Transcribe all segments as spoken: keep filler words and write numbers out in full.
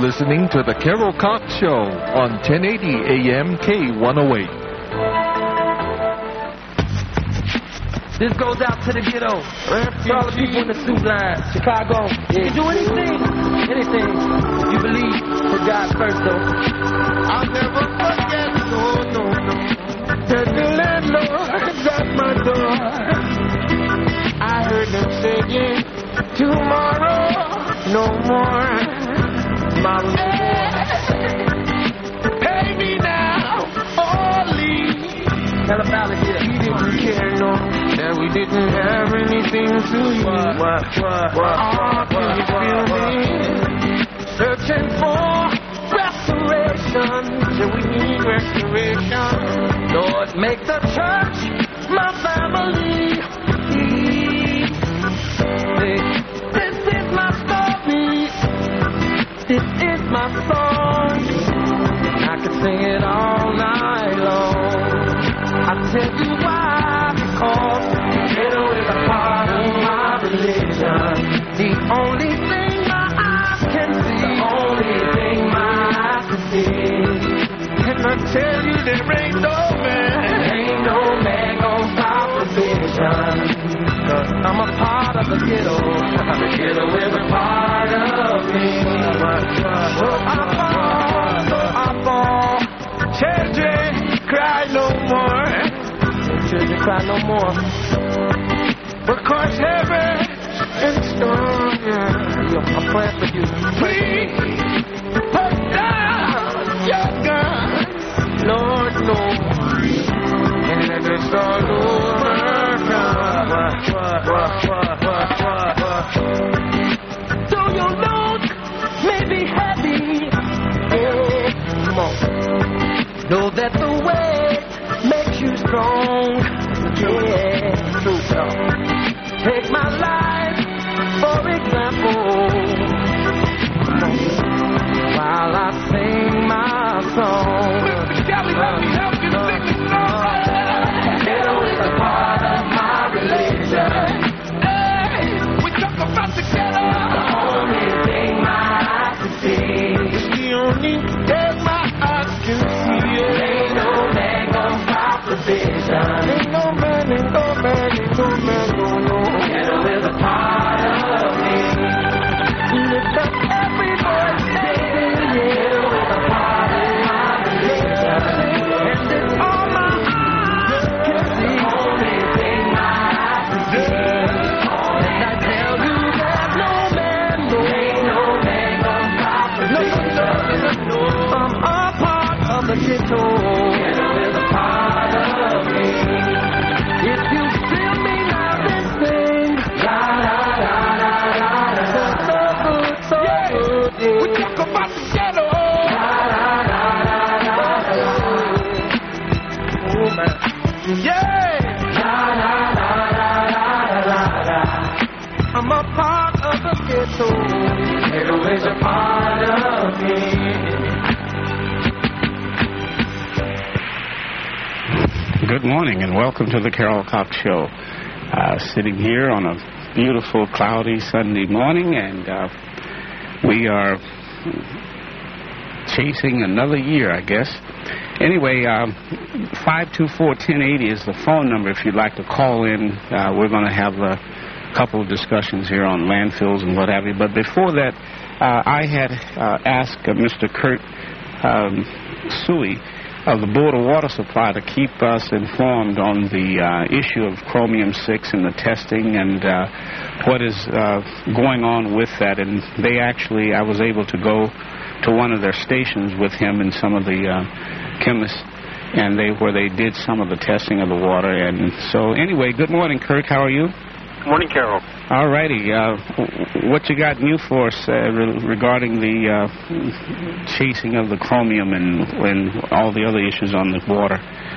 listening to The Carol Cox Show on ten eighty A M K one oh eight. This goes out to the ghetto, for all the people in the suit line, Chicago. You can do anything, anything. You believe for God first, though. I'll never forget, no, no, no, that the landlord at my door. I heard them saying, tomorrow, no more, tomorrow, no more. Pay me now, or leave. Tell about it here. He didn't care, no. That we didn't have anything to use. What, what, what, what, oh, can you feel me? Searching for restoration. So we need restoration. Lord, make the church my family. This is my story. This is my song. I can sing it all night long. I tell you why, because ghetto is a part of my religion. The only thing my eyes can see, the only thing my eyes can see. And I tell you there ain't no man, ain't no man gonna stop the vision. Cause I'm a part of the ghetto. The ghetto is a part of me. So I fall, so I fall. Children, cry no more. Children, cry no more. Because heaven is strong. Yo, I'm praying for you. Please put down your gun. Lord knows. And let us all overcome. Though your load may be heavy, yeah, come on. Know that the way makes you strong. Yeah, true talk. Take my life, for example. While I sing my song. Mister Kelly, let me help you sing this song right now. Ghetto is a part of my religion. Hey, we talk about the ghetto. The only thing my eyes can see. It's the only thing my eyes can see. Ain't no man gonna stop the vision. Ain't no man, ain't no man, ain't no man, no, no. Ghetto is a part of me. Lift up every voice, baby. Ghetto is a part of my religion. And it's all my eyes can see. The only thing my eyes can see. And I tell you there's no man, no. Ain't no man gonna stop the vision. I'm a part of the ghetto. Ghetto is a part of me. If you feel me now, then sing. La la la la la la. So good, so good. Yeah. We talk about the ghetto. La la la la la la. Oh, man. Yeah. La la la la la la la. I'm a part of the ghetto. Ghetto is a part of me. Good morning and welcome to the Carol Cox Show. Uh, sitting here on a beautiful, cloudy Sunday morning, and uh, we are chasing another year, I guess. Anyway, um, five two four, one zero eight zero is the phone number if you'd like to call in. Uh, we're going to have a couple of discussions here on landfills and what have you. But before that, uh, I had uh, asked uh, Mister Kurt um, Suey of the Board of Water Supply to keep us informed on the uh, issue of chromium six and the testing and uh, what is uh, going on with that. And they actually, I was able to go to one of their stations with him and some of the uh, chemists, and they where they did some of the testing of the water. And so anyway, good morning, Kurt. How are you? Good morning, Carol. All righty. Uh, what you got new for us uh, re- regarding the uh, chasing of the chromium and, and all the other issues on the water? Well,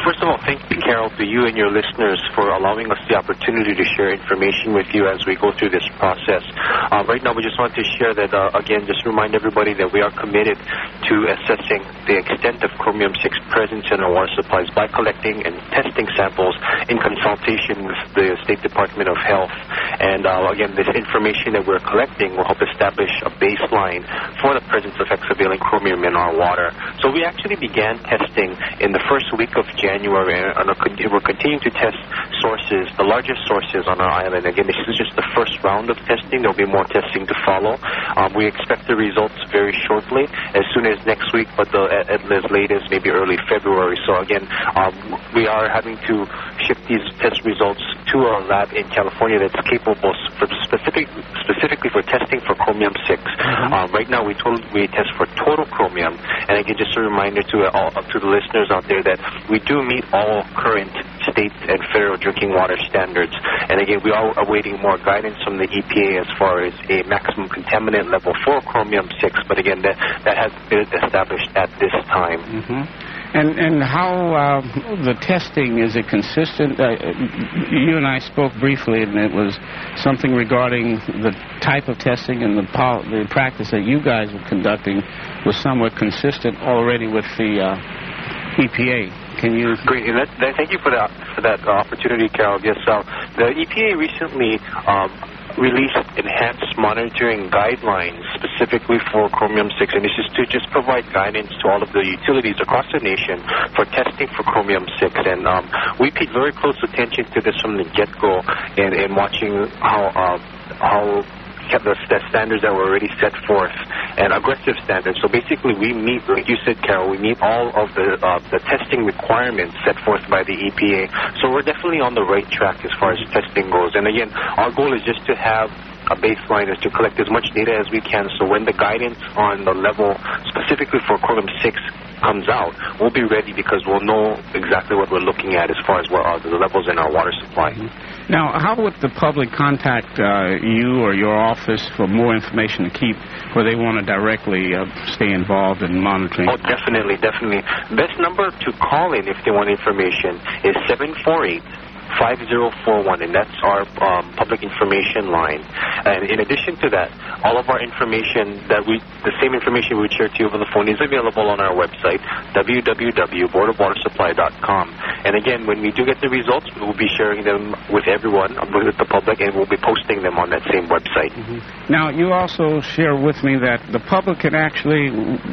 first of all, thank you, Carol, to you and your listeners for allowing us the opportunity to share information with you as we go through this process. Uh, right now, we just want to share that, uh, again, just remind everybody that we are committed to assessing the extent of chromium six presence in our water supplies by collecting and testing samples in consultation with the State Department of Health. And, uh, again, this information that we're collecting will help establish a baseline for the presence of hexavalent chromium in our water. So we actually began testing in the first week of January, and we're continuing to test sources, the largest sources on our island. Again, this is just the first round of testing. There will be more testing to follow. Um, we expect the results very shortly, as soon as next week, but the, at, at as late as maybe early February. So again, um, we are having to ship these test results to a lab in California that's capable for specific, specifically for testing for chromium six. Mm-hmm. um, right now, we told, we test for total chromium, and again, just a reminder to all, to the listeners out there that we do meet all current state and federal drinking water standards. And again, we are awaiting more guidance from the E P A as far as a maximum contaminant level for chromium six. But again, that that has been established at this time. Mm-hmm. And and how uh, the testing, is it consistent? Uh, you and I spoke briefly, and it was something regarding the type of testing and the pol- the practice that you guys were conducting was somewhat consistent already with the uh, E P A. Can you? Great. And that, that, thank you for that for that uh, opportunity, Carol. Yes, uh, the E P A recently Um, released enhanced monitoring guidelines specifically for chromium six, and this is to just provide guidance to all of the utilities across the nation for testing for chromium six. And um, we paid very close attention to this from the get-go, and, and watching how uh, how the, the standards that were already set forth, and aggressive standards. So basically, we meet, like you said, Carol, we meet all of the uh, the testing requirements set forth by the E P A. So we're definitely on the right track as far as testing goes. And again, our goal is just to have a baseline, is to collect as much data as we can, so when the guidance on the level specifically for chromium six comes out, we'll be ready because we'll know exactly what we're looking at as far as what are the levels in our water supply. Mm-hmm. Now, how would the public contact uh, you or your office for more information to keep, where they want to directly uh, stay involved in monitoring? Oh, definitely, definitely. Best number to call in if they want information is seven four eight, five zero four one, and that's our um, public information line. And in addition to that, all of our information that we, the same information we would share to you over the phone is available on our website, w w w dot board of water supply dot com. And again, when we do get the results, we will be sharing them with everyone, with the public, and we'll be posting them on that same website. Mm-hmm. Now, you also share with me that the public can actually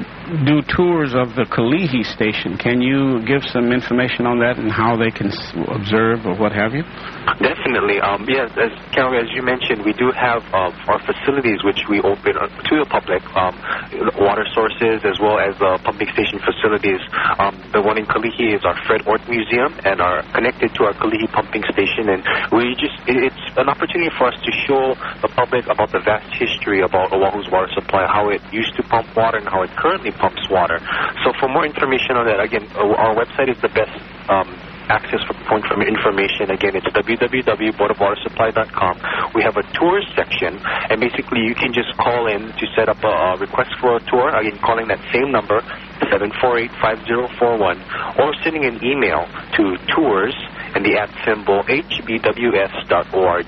do tours of the Kalihi station. Can you give some information on that and how they can observe or what have you? Definitely. Um, yes, as Carol, as you mentioned, we do have uh, our facilities which we open uh, to the public, um, water sources as well as uh, pumping station facilities. Um, the one in Kalihi is our Fred Ort Museum and are connected to our Kalihi pumping station. And we just, it's an opportunity for us to show the public about the vast history about Oahu's water supply, how it used to pump water and how it currently pumps water. So for more information on that, again, our website is the best um, access for point from information. Again, it's w w w dot board of water supply dot com. We have a tours section, and basically you can just call in to set up a, a request for a tour. Again, calling that same number, seven four eight, five zero four one, or sending an email to tours and the at symbol h b w s dot org.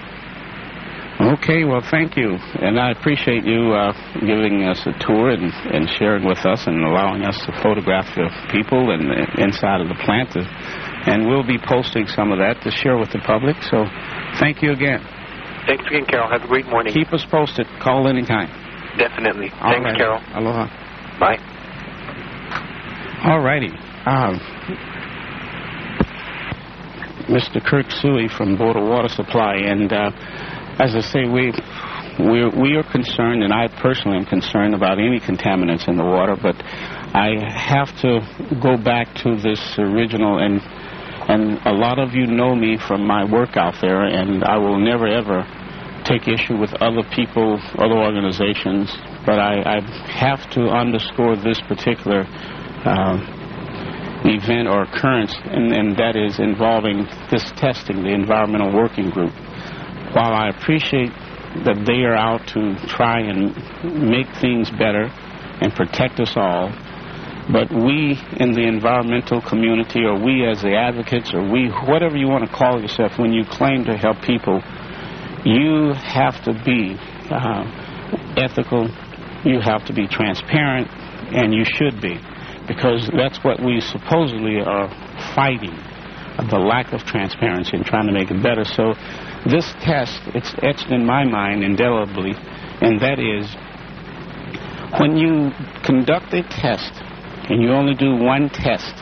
Okay, well, thank you. And I appreciate you uh, giving us a tour and, and sharing with us and allowing us to photograph the people and the inside of the plant. To, and we'll be posting some of that to share with the public. So thank you again. Thanks again, Carol. Have a great morning. Keep us posted. Call anytime. Definitely. All Thanks, right. Carol. Aloha. Bye. All righty. Um, Mister Kirk Suey from Board of Water Supply. And uh, as I say, we we we are concerned, and I personally am concerned about any contaminants in the water. But I have to go back to this original, and and a lot of you know me from my work out there, and I will never ever take issue with other people, other organizations. But I, I have to underscore this particular uh, event or occurrence, and, and that is involving this testing, the Environmental Working Group. While I appreciate that they are out to try and make things better and protect us all, But we in the environmental community, or we as the advocates, or we, whatever you want to call yourself, when you claim to help people, you have to be uh, ethical, you have to be transparent, and you should be, because that's what we supposedly are fighting, the lack of transparency and trying to make it better. So this test, it's etched in my mind indelibly, and that is, when you conduct a test and you only do one test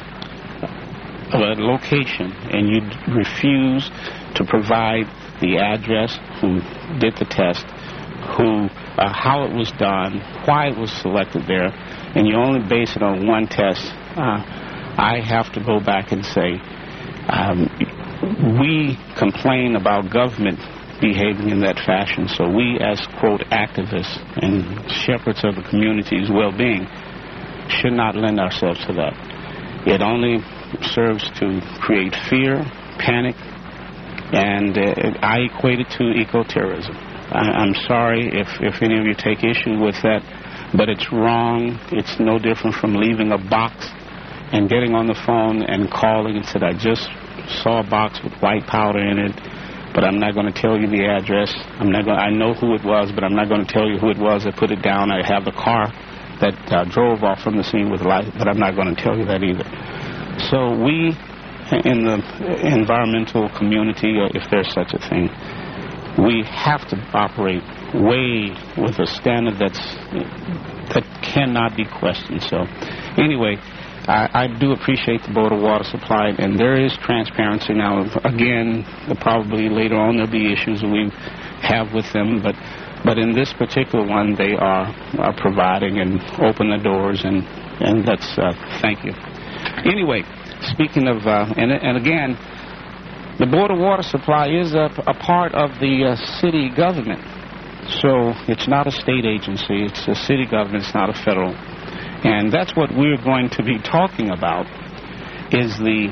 of a location and you d- refuse to provide the address, who did the test, who, uh, how it was done, why it was selected there, and you only base it on one test, uh, I have to go back and say, um, we complain about government behaving in that fashion, so we as, quote, activists and shepherds of the community's well-being should not lend ourselves to that. It only serves to create fear, panic, and uh, I equate it to eco-terrorism. I, I'm sorry if, if any of you take issue with that, but it's wrong. It's no different from leaving a box and getting on the phone and calling and said, I just saw a box with white powder in it, but I'm not going to tell you the address. I'm not going. I know who it was, but I'm not going to tell you who it was. I put it down. I have the car that uh, drove off from the scene with light, but I'm not going to tell you that either. So we, in the environmental community, or if there's such a thing, we have to operate way with a standard that's that cannot be questioned. So anyway, I, I do appreciate the Board of Water Supply, and there is transparency now. Again, probably later on there'll be issues we have with them, but but in this particular one, they are, are providing and open the doors, and and that's uh, thank you. Anyway, speaking of uh, and and again, the Board of Water Supply is a, a part of the uh, city government, so it's not a state agency. It's a city government. It's not a federal. And that's what we're going to be talking about, is the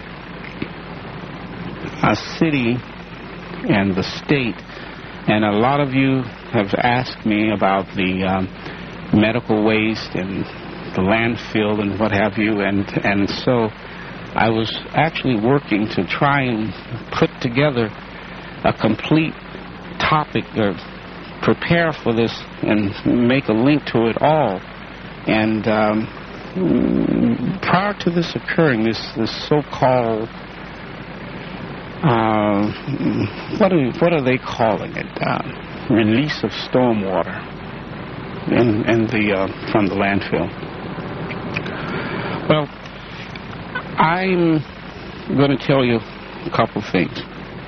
uh, city and the state. And a lot of you have asked me about the um, medical waste and the landfill and what have you. And, and so I was actually working to try and put together a complete topic, or prepare for this and make a link to it all. And um, prior to this occurring, this, this so-called, uh, what, are, what are they calling it? Uh, release of stormwater in, in the, uh, from the landfill. Well, I'm going to tell you a couple things.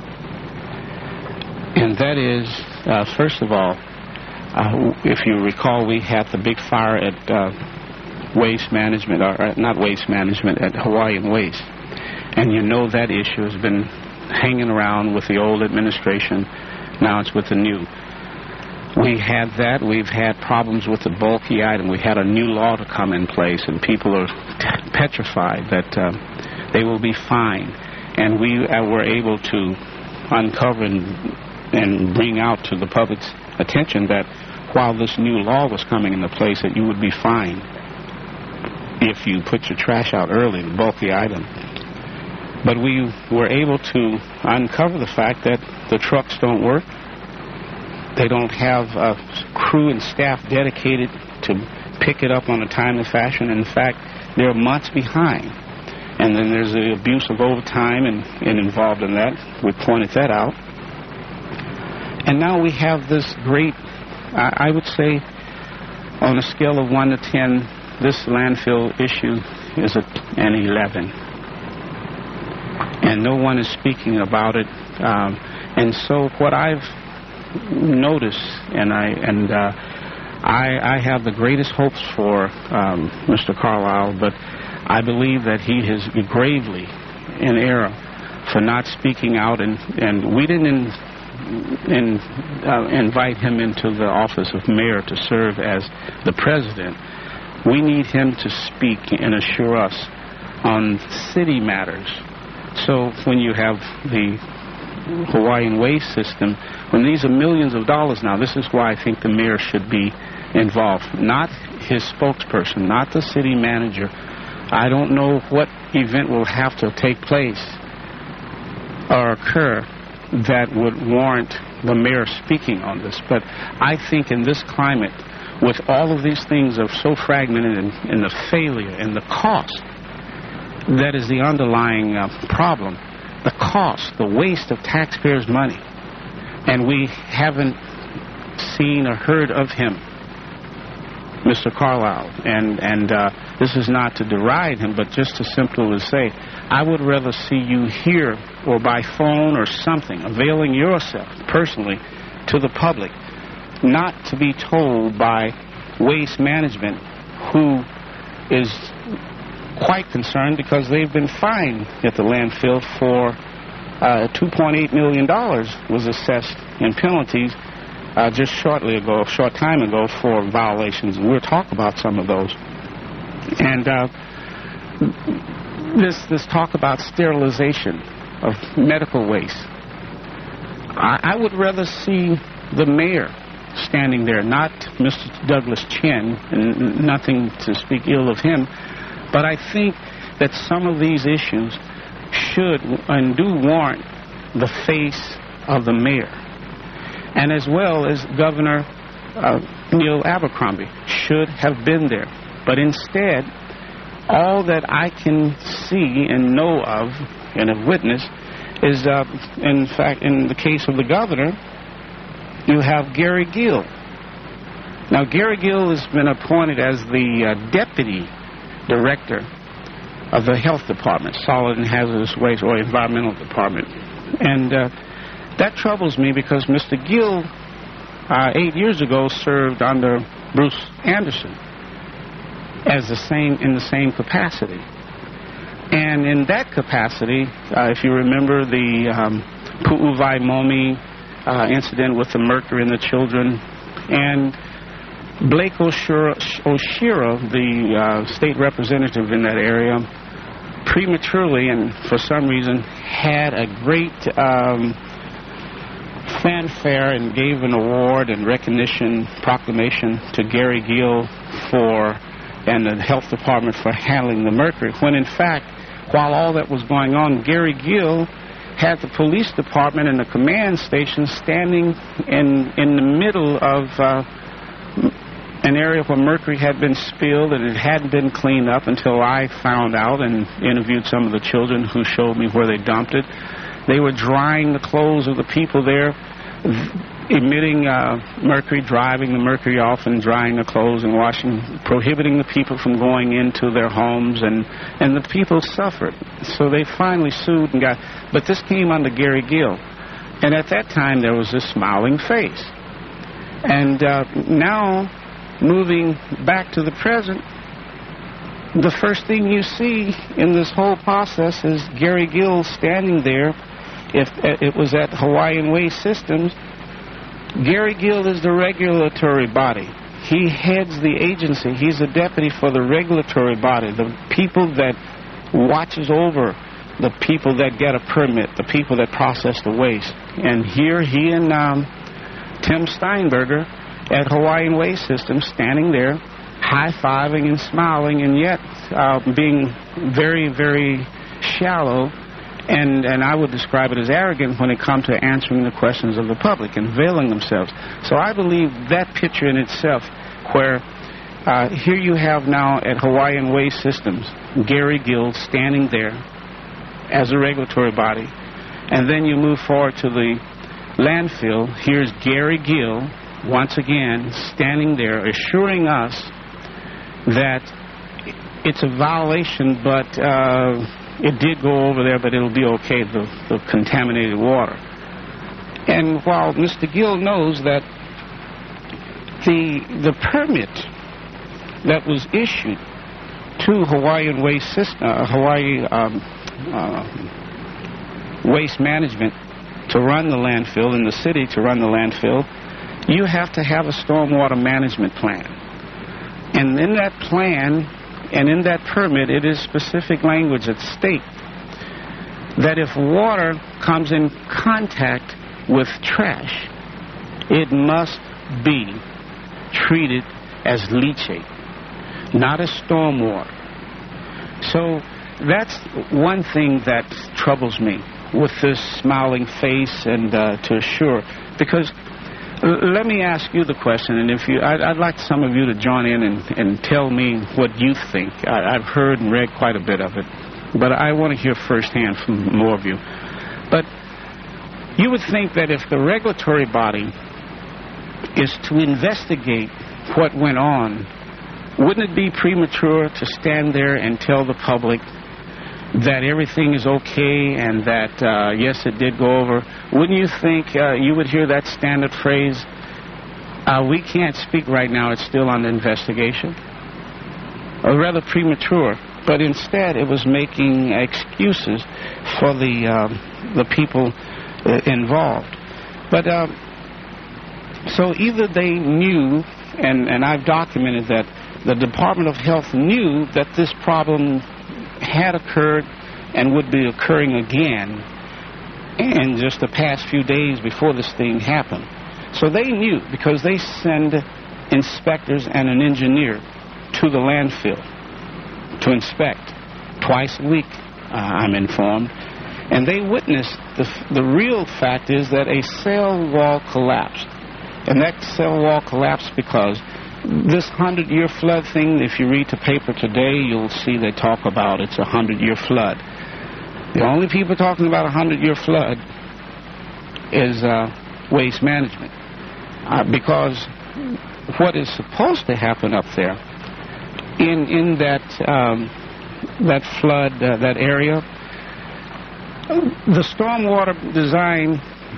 And that is, uh, first of all, Uh, if you recall, we had the big fire at uh, Waste Management, or uh, not Waste Management, at Hawaiian Waste. And you know that issue has been hanging around with the old administration. Now it's with the new. We had that. We've had problems with the bulky item. We had a new law to come in place, and people are t- petrified that uh, they will be fined. And we uh, were able to uncover and, and bring out to the public's attention that while this new law was coming into place, that you would be fined if you put your trash out early, the bulky item. But we were able to uncover the fact that the trucks don't work. They don't have a crew and staff dedicated to pick it up on a timely fashion. In fact, they're months behind. And then there's the abuse of overtime and, and involved in that. We pointed that out. And now we have this great, I, I would say, on a scale of one to ten, this landfill issue is a, an eleven. And no one is speaking about it. Um, and so what I've noticed, and I and uh, I, I have the greatest hopes for um, Mister Carlisle, but I believe that he is gravely in error for not speaking out, and, and we didn't in, in, uh, invite him into the office of mayor to serve as the president. We need him to speak and assure us on city matters. So when you have the Hawaiian waste system, when these are millions of dollars now, this is why I think the mayor should be involved. Not his spokesperson, not the city manager, I don't know what event will have to take place or occur that would warrant the mayor speaking on this. But I think in this climate, with all of these things are so fragmented and, and the failure and the cost, that is the underlying uh, problem. The cost, the waste of taxpayers' money. And we haven't seen or heard of him, Mister Carlisle. And, and uh, this is not to deride him, but just to simply say, I would rather see you here or by phone or something, availing yourself personally to the public, not to be told by Waste Management, who is quite concerned because they've been fined at the landfill for uh, two point eight million dollars was assessed in penalties uh, just shortly ago, a short time ago, for violations. And we'll talk about some of those. And uh, this this talk about sterilization of medical waste. I, I would rather see the mayor standing there, not Mister Douglas Chin, and nothing to speak ill of him, but I think that some of these issues should and do warrant the face of the mayor, and as well as Governor uh, Neil Abercrombie should have been there. But instead, all that I can see and know of and have witnessed is, uh, in fact, in the case of the governor, you have Gary Gill. Now, Gary Gill has been appointed as the uh, deputy director of the health department, solid and hazardous waste, or environmental department. And uh, that troubles me because Mister Gill, uh, eight years ago, served under Bruce Anderson as the same in the same capacity. And in that capacity, uh, if you remember the um, Pu'uvai-Momi uh, incident with the mercury in the children, and Blake Oshira, Oshira the uh, state representative in that area, prematurely and for some reason had a great um, fanfare and gave an award and recognition proclamation to Gary Gill for and the health department for handling the mercury, when in fact, while all that was going on, Gary Gill had the police department and the command station standing in in the middle of uh, an area where mercury had been spilled, and it hadn't been cleaned up until I found out and interviewed some of the children who showed me where they dumped it. They were drying the clothes of the people there, emitting uh, mercury, driving the mercury off and drying the clothes and washing, prohibiting the people from going into their homes, and, and the people suffered. So they finally sued and got, but this came under Gary Gill. And at that time there was this smiling face. And uh, now, moving back to the present, the first thing you see in this whole process is Gary Gill standing there. If it was at Hawaiian Waste Systems, Gary Gill is the regulatory body. He heads the agency. He's the deputy for the regulatory body, the people that watches over the people that get a permit, the people that process the waste. And here he and um, Tim Steinberger at Hawaiian Waste Systems standing there, high-fiving and smiling, and yet uh, being very, very shallow. And, and I would describe it as arrogant when it comes to answering the questions of the public and veiling themselves. So I believe that picture in itself, where uh, here you have now at Hawaiian Waste Systems, Gary Gill standing there as a regulatory body, and then you move forward to the landfill. Here's Gary Gill, once again, standing there, assuring us that it's a violation, but uh, it did go over there, but it'll be okay, the, the contaminated water. And while Mister Gill knows that the the permit that was issued to Hawaiian Waste System, uh, Hawaii um, uh, Waste Management to run the landfill, in the city to run the landfill, you have to have a stormwater management plan. And in that plan, and in that permit, it is specific language that states that if water comes in contact with trash, it must be treated as leachate, not as stormwater. So that's one thing that troubles me with this smiling face and uh, to assure, because l- let me ask you the question, and if you, I'd, I'd like some of you to join in and, and tell me what you think. I, I've heard and read quite a bit of it, but I want to hear firsthand from more of you. But you would think that if the regulatory body is to investigate what went on, wouldn't it be premature to stand there and tell the public that everything is okay and that, uh, yes, it did go over? Wouldn't you think uh, you would hear that standard phrase, uh, we can't speak right now, it's still under investigation? Or rather premature. But instead, it was making excuses for the, uh, the people uh, involved. But uh, so either they knew, and, and I've documented that the Department of Health knew that this problem had occurred and would be occurring again in just the past few days before this thing happened. So they knew, because they send inspectors and an engineer to the landfill to inspect twice a week, uh, I'm informed. And they witnessed, the, the real fact is that a cell wall collapsed. And that cell wall collapsed because this hundred-year flood thing, if you read the paper today, you'll see they talk about it's a hundred-year flood. The only people talking about a hundred-year flood is uh, Waste Management. Uh, because what is supposed to happen up there in in that um, that flood, uh, that area, the stormwater design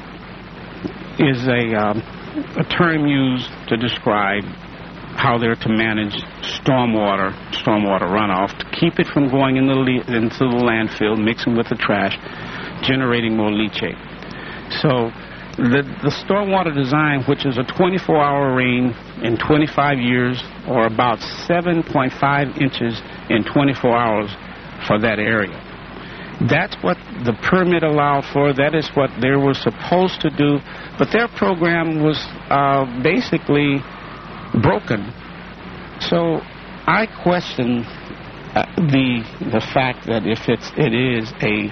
is a, um, a term used to describe how they're to manage stormwater, stormwater runoff, to keep it from going in the le- into the landfill, mixing with the trash, generating more leachate. So the, the stormwater design, which is a twenty-four hour rain in twenty-five years, or about seven point five inches in twenty-four hours for that area. That's what the permit allowed for. That is what they were supposed to do. But their program was uh, basically broken. So I question uh, the the fact that if it's it is a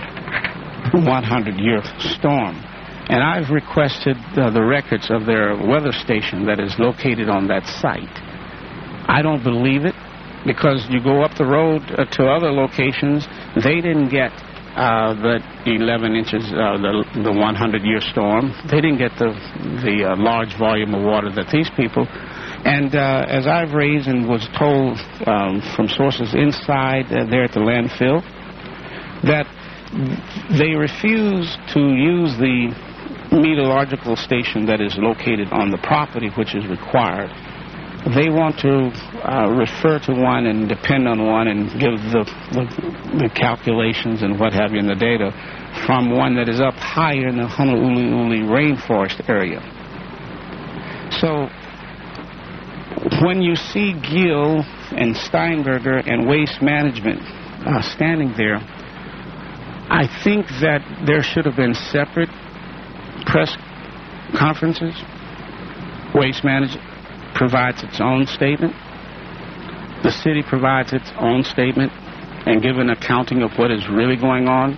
hundred year storm, and I've requested uh, the records of their weather station that is located on that site. I don't believe it, because you go up the road uh, to other locations, they didn't get uh, the eleven inches, uh, the the hundred year storm. They didn't get the the uh, large volume of water that these people. And uh, as I've raised and was told um, from sources inside uh, there at the landfill, that they refuse to use the meteorological station that is located on the property, which is required. They want to uh, refer to one and depend on one and give the, the, the calculations and what have you in the data from one that is up higher in the Honolulu rainforest area. So when you see Gill and Steinberger and Waste Management uh, standing there, I think that there should have been separate press conferences. Waste Management provides its own statement. The city provides its own statement and give an accounting of what is really going on.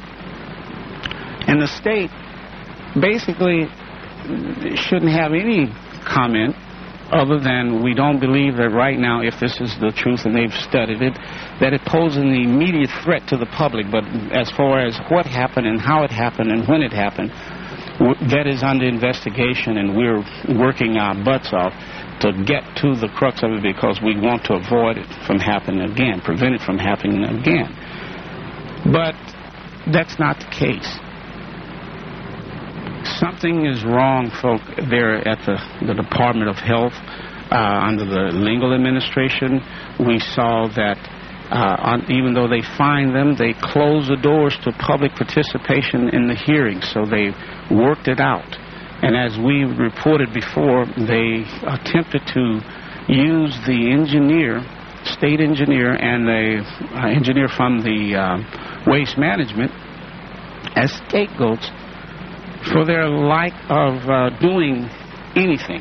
And the state basically shouldn't have any comment other than we don't believe that right now, if this is the truth and they've studied it, that it poses an immediate threat to the public. But as far as what happened and how it happened and when it happened, that is under investigation, and we're working our butts off to get to the crux of it, because we want to avoid it from happening again, prevent it from happening again. But that's not the case. Something is wrong, folk, there at the, the Department of Health uh, under the Lingle administration. We saw that uh, on, even though they fined them, they closed the doors to public participation in the hearings, so they worked it out. And as we reported before, they attempted to use the engineer, state engineer, and the uh, engineer from the uh, Waste Management as scapegoats for their lack of uh, doing anything.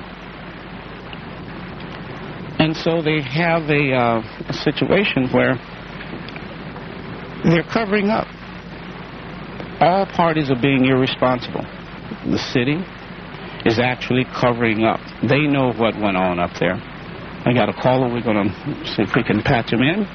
And so they have a, uh, a situation where They're covering up. All parties are being irresponsible. The city is actually covering up. They know what went on up there. I got a caller. We're going to see if we can patch him in.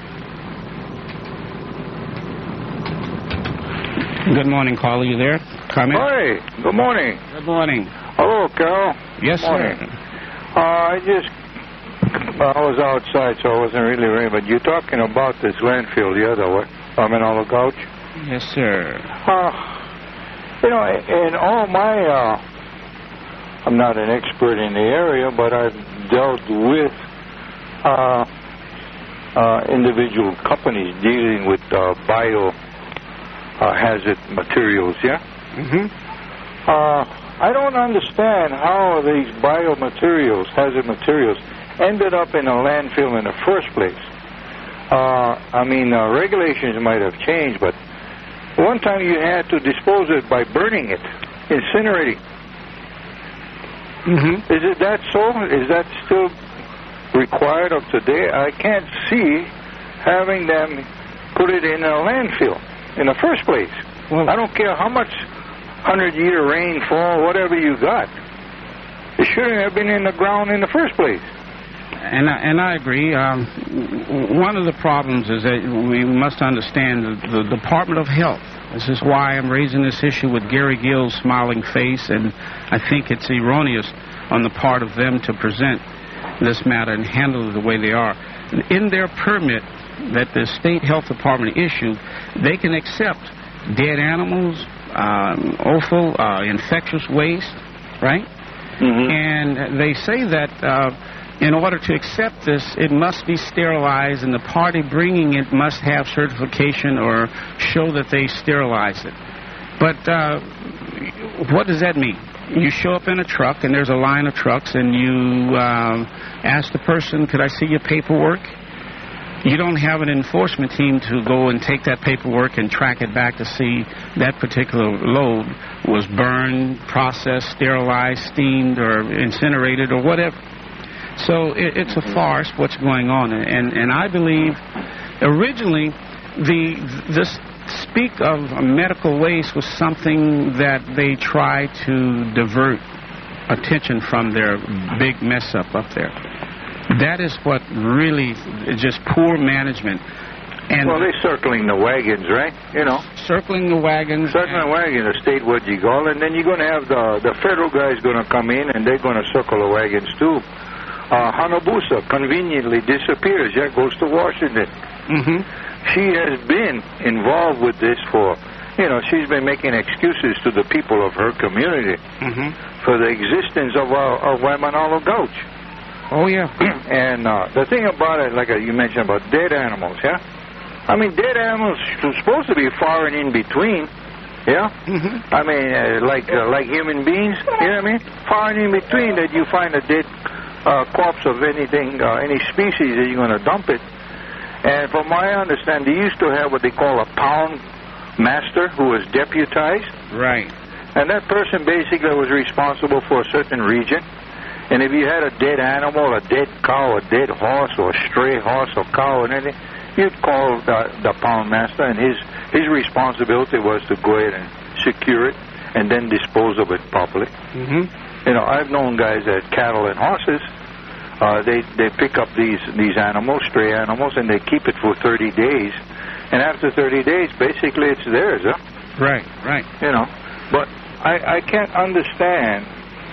Good morning, caller. You there? Comment? Hi. Good morning. Good morning. Hello, Carol. Yes, morning. sir. Uh, I just, uh, I was outside, so I wasn't really ready, but you're talking about this landfill, the other one, Armanalo Gulch? Yes, sir. Uh, you know, in all my, uh, I'm not an expert in the area, but I've dealt with uh, uh, individual companies dealing with uh, bio uh, hazard materials, yeah? Mm-hmm. Uh, I don't understand how these biomaterials, hazard materials, ended up in a landfill in the first place. Uh, I mean, uh, regulations might have changed, but one time you had to dispose of it by burning it, incinerating. Mm-hmm. Is it that so? Is that still required of today? I can't see having them put it in a landfill in the first place. Well, I don't care how much hundred-year rainfall, whatever you got. It shouldn't have been in the ground in the first place. And I, and I agree. Um, one of the problems is that we must understand the, the Department of Health. This is why I'm raising this issue with Gary Gill's smiling face, and I think it's erroneous on the part of them to present this matter and handle it the way they are. In their permit that the State Health Department issued, they can accept dead animals, um, offal, uh, infectious waste, right? Mm-hmm. And they say that uh, in order to accept this, it must be sterilized, and the party bringing it must have certification or show that they sterilized it. But uh, what does that mean? You show up in a truck, and there's a line of trucks, and you um, ask the person, could I see your paperwork? You don't have an enforcement team to go and take that paperwork and track it back to see that particular load was burned, processed, sterilized, steamed, or incinerated, or whatever. So it, it's a farce what's going on. And, and I believe originally the this speak of medical waste was something that they tried to divert attention from their big mess up up there. That is what really is just poor management. And well, they're circling the wagons, right? You know. Circling the wagons. Circling the wagons, the state what you call, and then you're going to have the, the federal guys going to come in, and they're going to circle the wagons too. Uh, Hanabusa conveniently disappears, yeah, goes to Washington. Mm-hmm. She has been involved with this for, you know, she's been making excuses to the people of her community mm-hmm. for the existence of, uh, of Waimanalo Gulch. Oh, yeah. And uh, the thing about it, like uh, you mentioned about dead animals, yeah? I mean, dead animals are supposed to be far and in between, yeah? Mm-hmm. I mean, uh, like uh, like human beings, you know what I mean? Far and in between that you find a dead uh, corpse of anything, uh, any species that you're going to dump it. And from my understanding, they used to have what they call a pound master who was deputized. Right. And that person basically was responsible for a certain region. And if you had a dead animal, a dead cow, a dead horse, or a stray horse or cow or anything, you'd call the, the pound master, and his, his responsibility was to go ahead and secure it and then dispose of it properly. Mm-hmm. You know, I've known guys that cattle and horses, uh, they, they pick up these, these animals, stray animals, and they keep it for thirty days. And after thirty days, basically it's theirs, huh? Right, right. You know, but I, I can't understand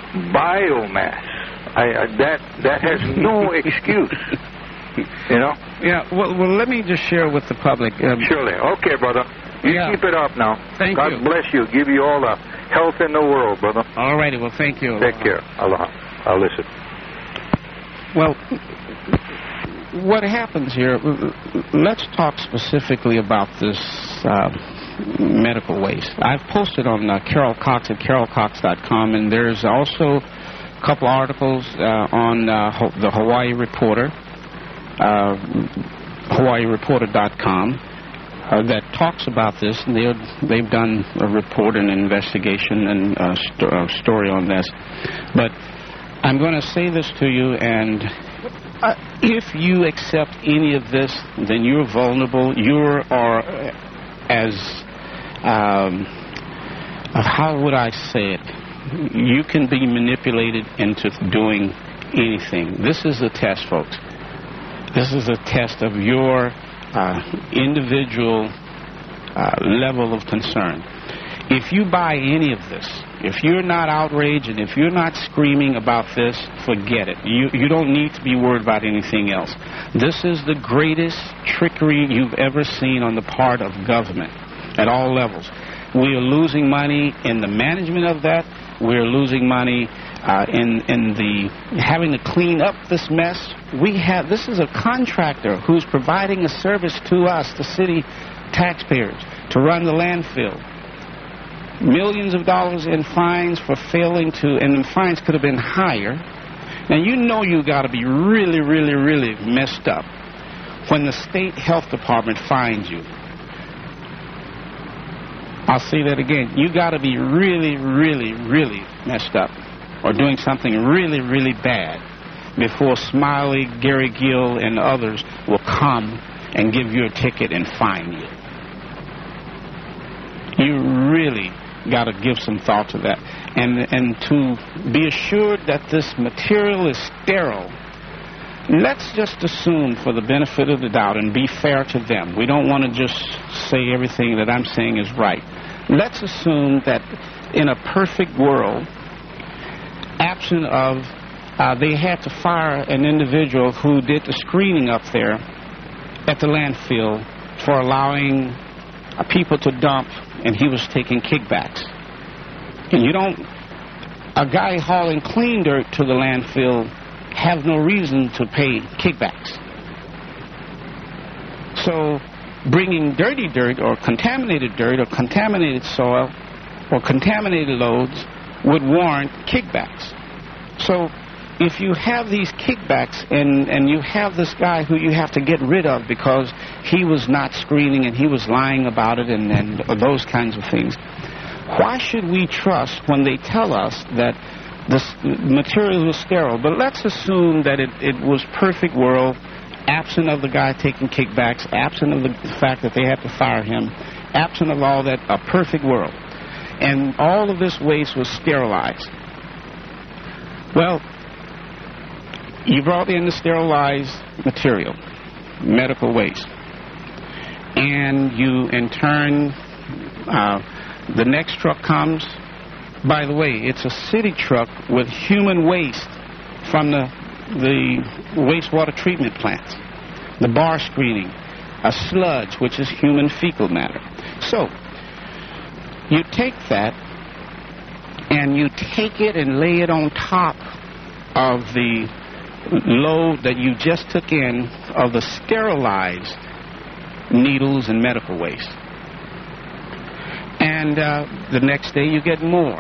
biomass. I, I, that that has no excuse, you know? Yeah, well, well, let me just share with the public. Um, Surely. Okay, brother. You yeah. keep it up now. Thank God you. God bless you. Give you all the health in the world, brother. All righty. Well, thank you. Take care. Aloha. I'll listen. Well, what happens here, let's talk specifically about this uh, medical waste. I've posted on uh, Carol Cox at carol cox dot com, and there's also a couple articles uh, on uh, Ho- the Hawaii Reporter, uh, hawaii reporter dot com, uh, that talks about this. And they've done a report and investigation and a st- uh, story on this. But I'm going to say this to you, and uh, if you accept any of this, then you're vulnerable. You are as, um, uh, how would I say it? You can be manipulated into doing anything. This is a test, folks. This is a test of your uh, individual uh, level of concern. If you buy any of this, if you're not outraged and if you're not screaming about this, forget it. You, you don't need to be worried about anything else. This is the greatest trickery you've ever seen on the part of government at all levels. We are losing money in the management of that. We're losing money uh, in, in the having to clean up this mess. We have, this is a contractor who's providing a service to us, the city taxpayers, to run the landfill. Millions of dollars in fines for failing to, and the fines could have been higher. Now, you know you got to be really, really, really messed up when the state health department fines you. I'll say that again. You got to be really, really, really messed up or doing something really, really bad before Smiley, Gary Gill, and others will come and give you a ticket and fine you. You really got to give some thought to that. And, and to be assured that this material is sterile, let's just assume for the benefit of the doubt and be fair to them. We don't want to just say everything that I'm saying is right. Let's assume that in a perfect world, absent of, uh, they had to fire an individual who did the screening up there at the landfill for allowing uh, people to dump, and he was taking kickbacks. And you don't, a guy hauling clean dirt to the landfill have no reason to pay kickbacks. So bringing dirty dirt or contaminated dirt or contaminated soil or contaminated loads would warrant kickbacks. So if you have these kickbacks and, and you have this guy who you have to get rid of because he was not screening and he was lying about it and, and those kinds of things, why should we trust when they tell us that this material was sterile? But let's assume that it, it was perfect world, absent of the guy taking kickbacks, absent of the fact that they had to fire him, absent of all that, a perfect world. And all of this waste was sterilized. Well, you brought in the sterilized material, medical waste, and you, in turn, uh, the next truck comes. By the way, it's a city truck with human waste from the, the wastewater treatment plants, the bar screening, a sludge, which is human fecal matter. So, you take that, and you take it and lay it on top of the load that you just took in of the sterilized needles and medical waste. And uh, the next day you get more.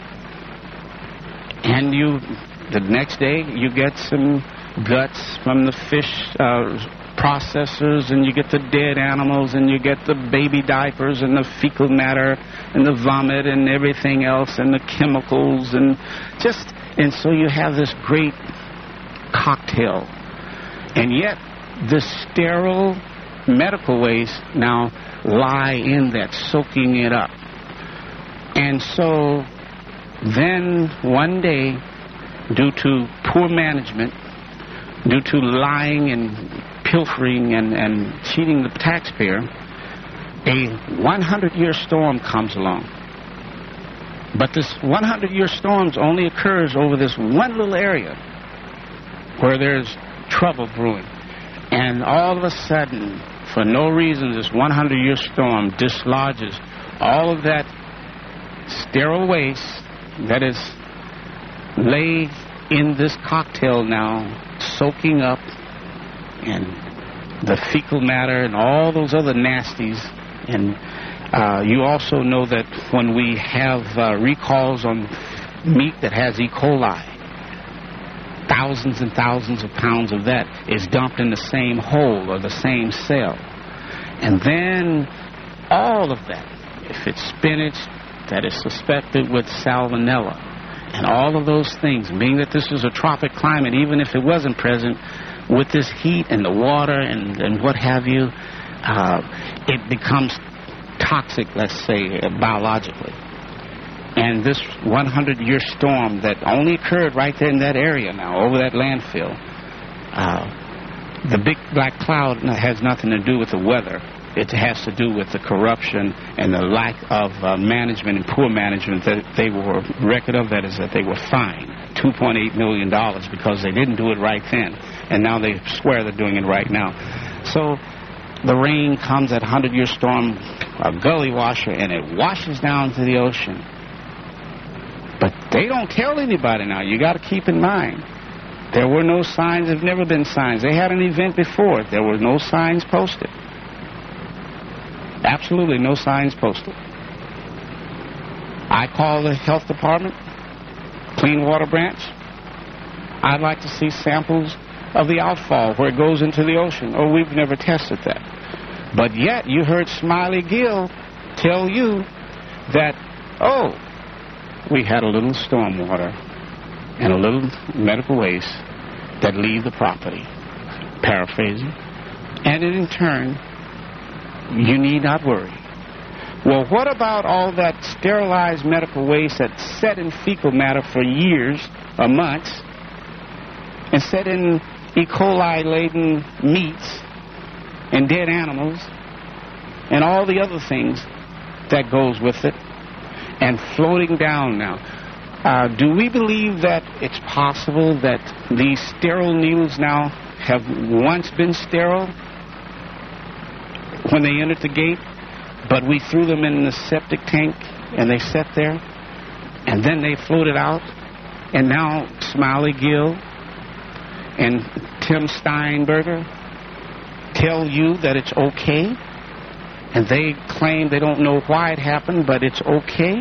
And you, the next day you get some guts from the fish uh, processors, and you get the dead animals, and you get the baby diapers and the fecal matter and the vomit and everything else and the chemicals and just, and so you have this great cocktail. And yet this sterile medical waste now lie in that, soaking it up. And so then one day, due to poor management, due to lying and pilfering and, and cheating the taxpayer, a hundred-year storm comes along. But this hundred-year storm only occurs over this one little area where there's trouble brewing. And all of a sudden, for no reason, this hundred-year storm dislodges all of that sterile waste that is laid in this cocktail now, soaking up, and the fecal matter and all those other nasties. And uh, you also know that when we have uh, recalls on meat that has E. coli, thousands and thousands of pounds of that is dumped in the same hole or the same cell. And then all of that, if it's spinach that is suspected with salmonella, and all of those things, being that this is a tropic climate, even if it wasn't present, with this heat and the water and, and what have you, uh, it becomes toxic, let's say, uh, biologically. And this hundred-year storm that only occurred right there in that area now, over that landfill, uh, the big black cloud has nothing to do with the weather. It has to do with the corruption and the lack of uh, management and poor management that they were record of. That is that they were fined two point eight million dollars because they didn't do it right then. And now they swear they're doing it right now. So the rain comes at hundred-year storm, a gully washer, and it washes down to the ocean. But they don't tell anybody now. You got to keep in mind, there were no signs. There have never been signs. They had an event before. There were no signs posted. Absolutely no signs posted. I call the health department, Clean Water Branch. I'd like to see samples of the outfall where it goes into the ocean. Oh, we've never tested that. But yet you heard Smiley Gill tell you that, oh, we had a little stormwater and a little medical waste that leave the property. Paraphrasing. And in turn, you need not worry. Well, what about all that sterilized medical waste that sat in fecal matter for years or months and sat in E. coli-laden meats and dead animals and all the other things that goes with it and floating down now? Uh, do we believe that it's possible that these sterile needles now have once been sterile when they entered the gate, but we threw them in the septic tank and they sat there and then they floated out, and now Smiley Gill and Tim Steinberger tell you that it's okay, and they claim they don't know why it happened, but it's okay?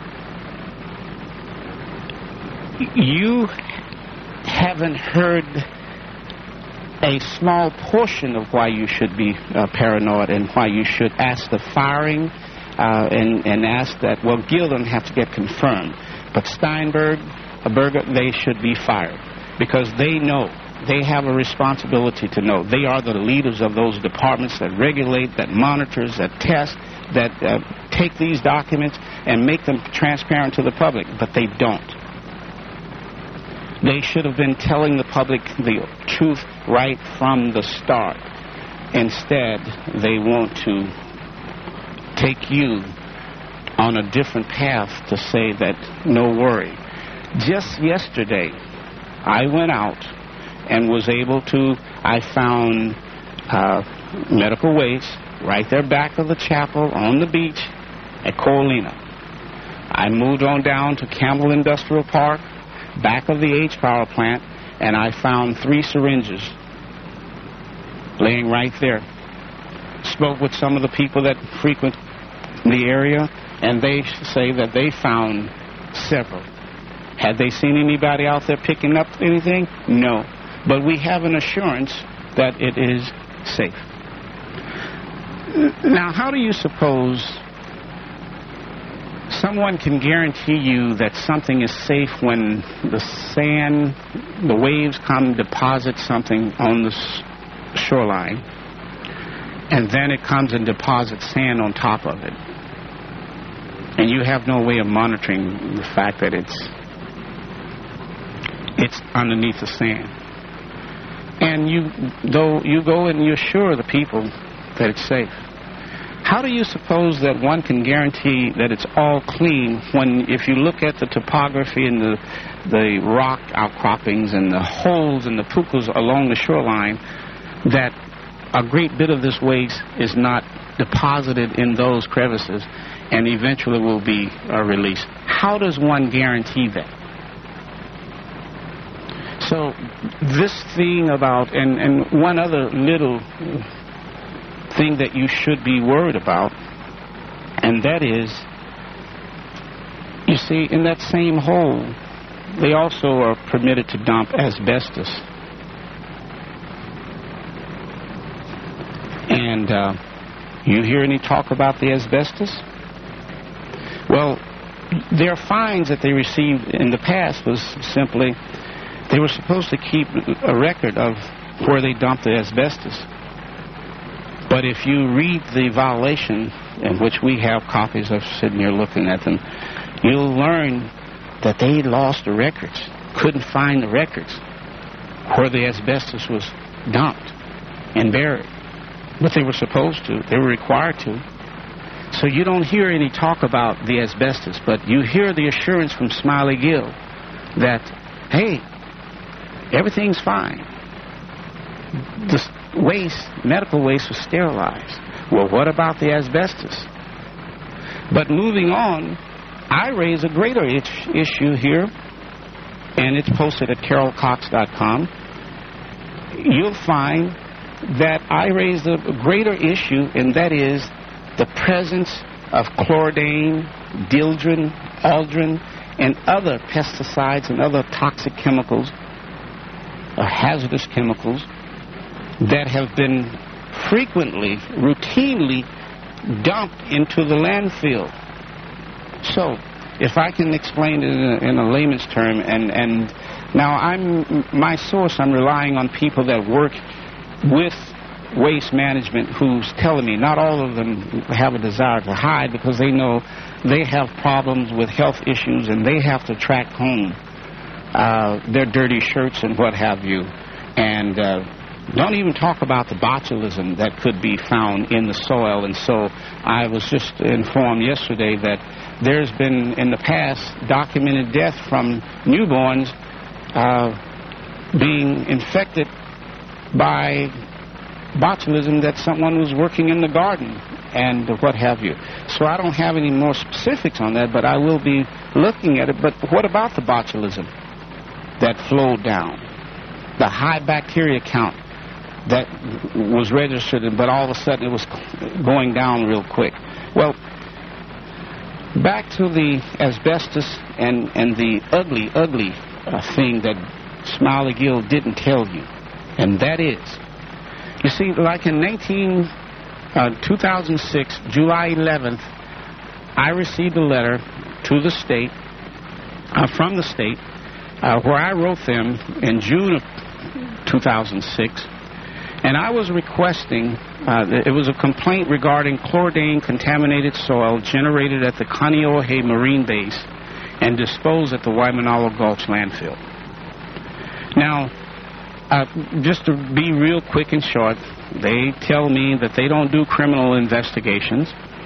You haven't heard a small portion of why you should be uh, paranoid and why you should ask the firing uh, and, and ask that, well, Gill doesn't have to get confirmed, but Steinberg, uh, Berger, they should be fired because they know. They have a responsibility to know. They are the leaders of those departments that regulate, that monitors, that test, that uh, take these documents and make them transparent to the public, but they don't. They should have been telling the public the truth right from the start. Instead, they want to take you on a different path to say that no worry. Just yesterday, I went out and was able to, I found uh, medical waste right there back of the chapel on the beach at Coralina. I moved on down to Campbell Industrial Park, back of the H power plant, and I found three syringes laying right there. Spoke with some of the people that frequent the area, and they say that they found several. Had they seen anybody out there picking up anything? No. But we have an assurance that it is safe. Now, how do you suppose someone can guarantee you that something is safe when the sand, the waves come, deposit something on the shoreline, and then it comes and deposits sand on top of it? And you have no way of monitoring the fact that it's it's underneath the sand. And you, though you go and you assure the people that it's safe. How do you suppose that one can guarantee that it's all clean when, if you look at the topography and the the rock outcroppings and the holes and the pukas along the shoreline, that a great bit of this waste is not deposited in those crevices and eventually will be uh, released? How does one guarantee that? So this thing about, and, and one other little thing that you should be worried about, and that is, you see, in that same hole, they also are permitted to dump asbestos. And uh, you hear any talk about the asbestos? Well, their fines that they received in the past was simply, they were supposed to keep a record of where they dumped the asbestos. But if you read the violation, in which we have copies of sitting here looking at them, you'll learn that they lost the records, couldn't find the records where the asbestos was dumped and buried. But they were supposed to. They were required to. So you don't hear any talk about the asbestos, but you hear the assurance from Smiley Gill that, hey, everything's fine. The waste, medical waste, was sterilized. Well, what about the asbestos? But moving on, I raise a greater itch, issue here, and it's posted at carol cox dot com. You'll find that I raised a greater issue, and that is the presence of chlordane, dieldrin, aldrin, and other pesticides and other toxic chemicals, or hazardous chemicals, that have been frequently, routinely dumped into the landfill. So, if I can explain it in a, in a layman's term, and, and now I'm, my source, I'm relying on people that work with waste management who's telling me not all of them have a desire to hide because they know they have problems with health issues and they have to track home uh, their dirty shirts and what have you. And uh, don't even talk about the botulism that could be found in the soil. And so I was just informed yesterday that there's been in the past documented death from newborns uh, being infected by botulism that someone was working in the garden and what have you. So I don't have any more specifics on that, but I will be looking at it. But what about the botulism that flowed down? The high bacteria count that was registered, but all of a sudden it was going down real quick. Well, back to the asbestos and, and the ugly, ugly uh, thing that Smiley Gill didn't tell you, and that is, you see, like in nineteen, uh, two thousand six, July eleventh, I received a letter to the state, uh, from the state, uh, where I wrote them in June of two thousand six, and I was requesting, uh, it was a complaint regarding chlordane-contaminated soil generated at the Kaneohe Marine Base and disposed at the Waimanalo Gulch landfill. Now, Uh, just to be real quick and short, they tell me that they don't do criminal investigations.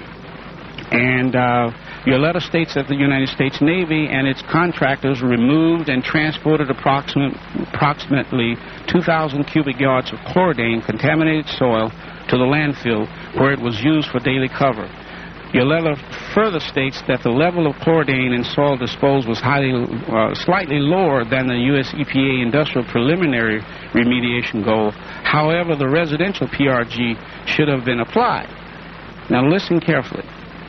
And uh, your letter states that the United States Navy and its contractors removed and transported approximate, approximately two thousand cubic yards of chlordane, contaminated soil, to the landfill where it was used for daily cover. Your letter further states that the level of chlordane in soil disposed was highly, uh, slightly lower than the U S E P A industrial preliminary remediation goal. However, the residential P R G should have been applied. Now listen carefully.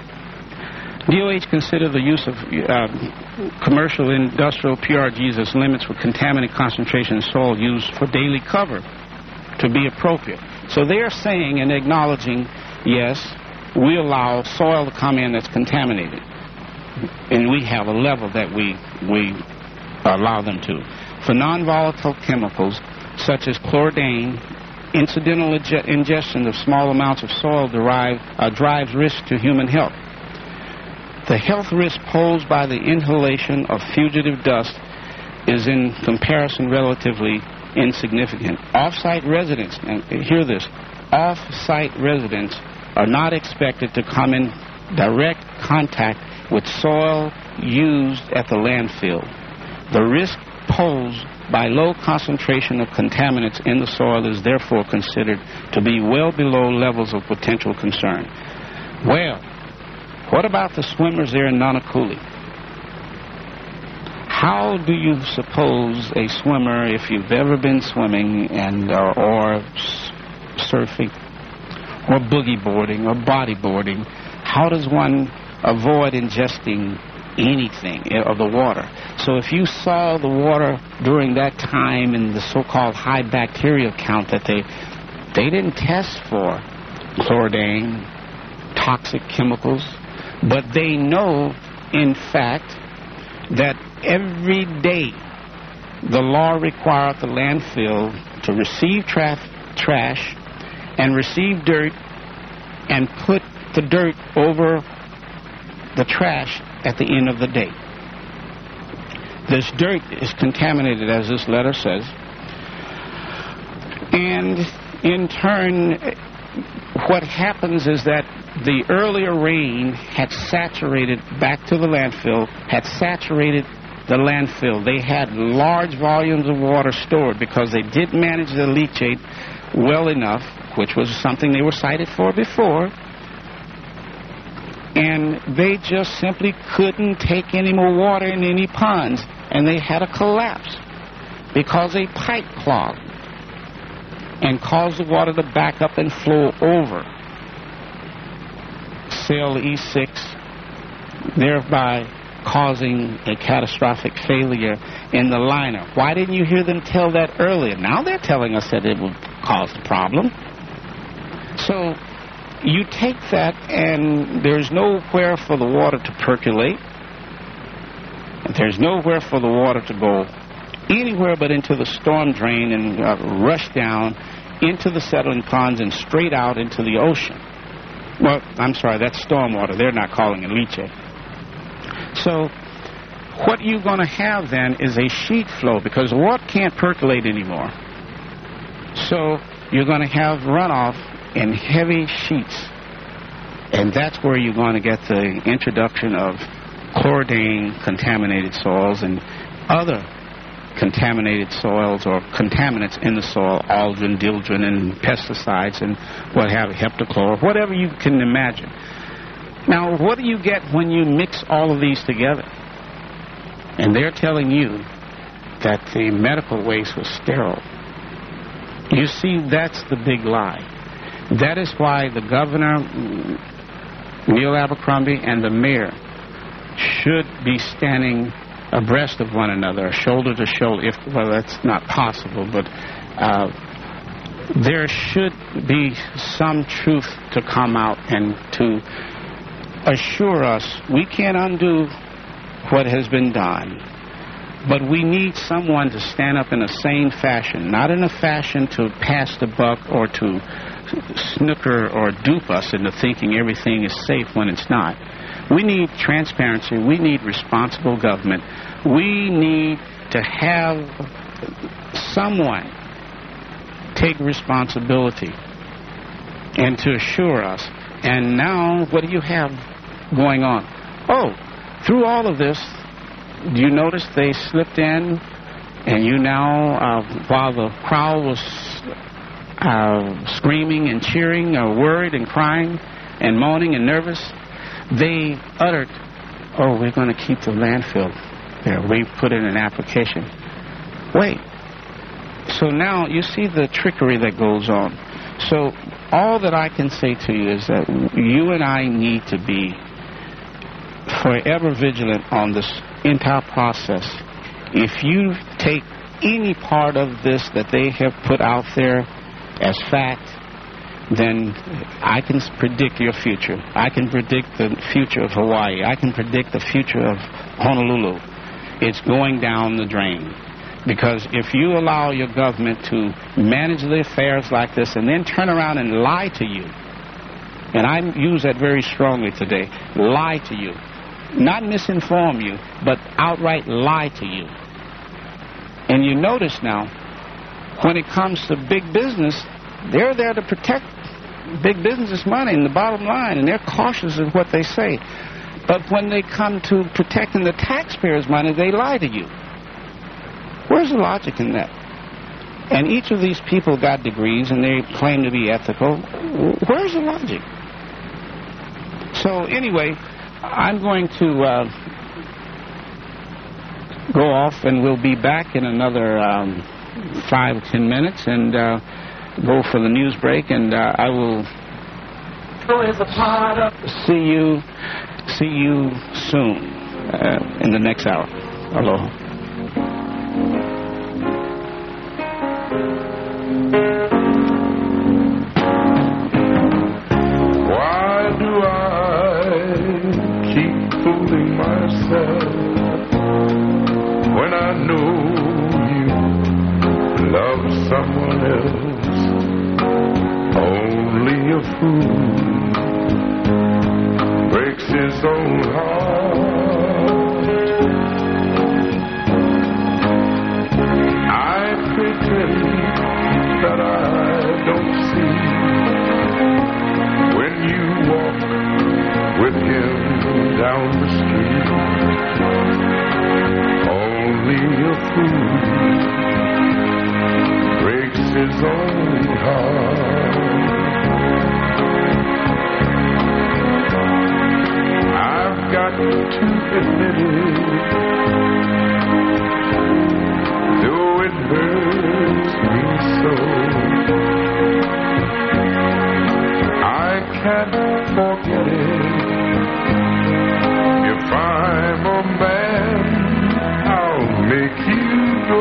D O H considered the use of uh, commercial industrial P R Gs as limits for contaminant concentration in soil used for daily cover to be appropriate. So they are saying and acknowledging, yes, we allow soil to come in that's contaminated, and we have a level that we we allow them to. For non-volatile chemicals such as chlordane, incidental ing- ingestion of small amounts of soil derive, uh, drives risk to human health. The health risk posed by the inhalation of fugitive dust is in comparison relatively insignificant. Off-site residents, and hear this, off-site residents are not expected to come in direct contact with soil used at the landfill. The risk posed by low concentration of contaminants in the soil is therefore considered to be well below levels of potential concern. Well, what about the swimmers there in Nanakuli? How do you suppose a swimmer, if you've ever been swimming and uh, or s- surfing, or boogie boarding, or bodyboarding, how does one avoid ingesting anything of the water? So if you saw the water during that time in the so-called high bacteria count that they they didn't test for chlordane, toxic chemicals, but they know, in fact, that every day the law required the landfill to receive tra- trash and receive dirt and put the dirt over the trash at the end of the day. This dirt is contaminated, as this letter says, and in turn, what happens is that the earlier rain had saturated back to the landfill, had saturated the landfill. They had large volumes of water stored because they didn't manage the leachate well enough, which was something they were cited for before, and they just simply couldn't take any more water in any ponds, and they had a collapse because a pipe clogged and caused the water to back up and flow over cell E six, thereby causing a catastrophic failure in the liner. Why didn't you hear them tell that earlier? Now they're telling us that it would cause the problem. So you take that, and there's nowhere for the water to percolate. There's nowhere for the water to go anywhere but into the storm drain and uh, rush down into the settling ponds and straight out into the ocean. Well, I'm sorry, that's stormwater. They're not calling it leachate. So what you're going to have then is a sheet flow because the water can't percolate anymore. So you're going to have runoff in heavy sheets. And that's where you're going to get the introduction of chlordane contaminated soils and other contaminated soils or contaminants in the soil, aldrin, dieldrin, and pesticides and what have you, heptachlor, whatever you can imagine. Now, what do you get when you mix all of these together? And they're telling you that the medical waste was sterile. You see, that's the big lie. That is why the governor, Neil Abercrombie, and the mayor should be standing abreast of one another, shoulder to shoulder, if, well, that's not possible, but uh, there should be some truth to come out and to assure us we can't undo what has been done, but we need someone to stand up in a sane fashion, not in a fashion to pass the buck or to snooker or dupe us into thinking everything is safe when it's not. We need transparency. We need responsible government. We need to have someone take responsibility and to assure us. And now, what do you have going on? Oh, through all of this, do you notice they slipped in and you now, uh, while the crowd was uh, screaming and cheering or worried and crying and moaning and nervous, they uttered, oh, we're going to keep the landfill there. We put in an application. Wait. So now you see the trickery that goes on. So all that I can say to you is that you and I need to be forever vigilant on this entire process. If you take any part of this that they have put out there as fact, then I can predict your future. I can predict the future of Hawaii. I can predict the future of Honolulu. It's going down the drain. Because if you allow your government to manage the affairs like this and then turn around and lie to you, and I use that very strongly today, lie to you, not misinform you, but outright lie to you. And you notice now, when it comes to big business, they're there to protect big business's money and the bottom line, and they're cautious of what they say. But when they come to protecting the taxpayers' money, they lie to you. Where's the logic in that? And each of these people got degrees and they claim to be ethical. Where's the logic? So anyway, I'm going to uh, go off, and we'll be back in another um, five or ten minutes and uh, go for the news break, and uh, I will see you see you soon uh, in the next hour. Aloha. Why do I keep fooling myself when I know you love someone his own heart. I pretend that I don't see when you walk with him down the street. Only a fool breaks his own heart. I've got to admit it, though it hurts me so. I can't forget it. If I'm a man, I'll make you go.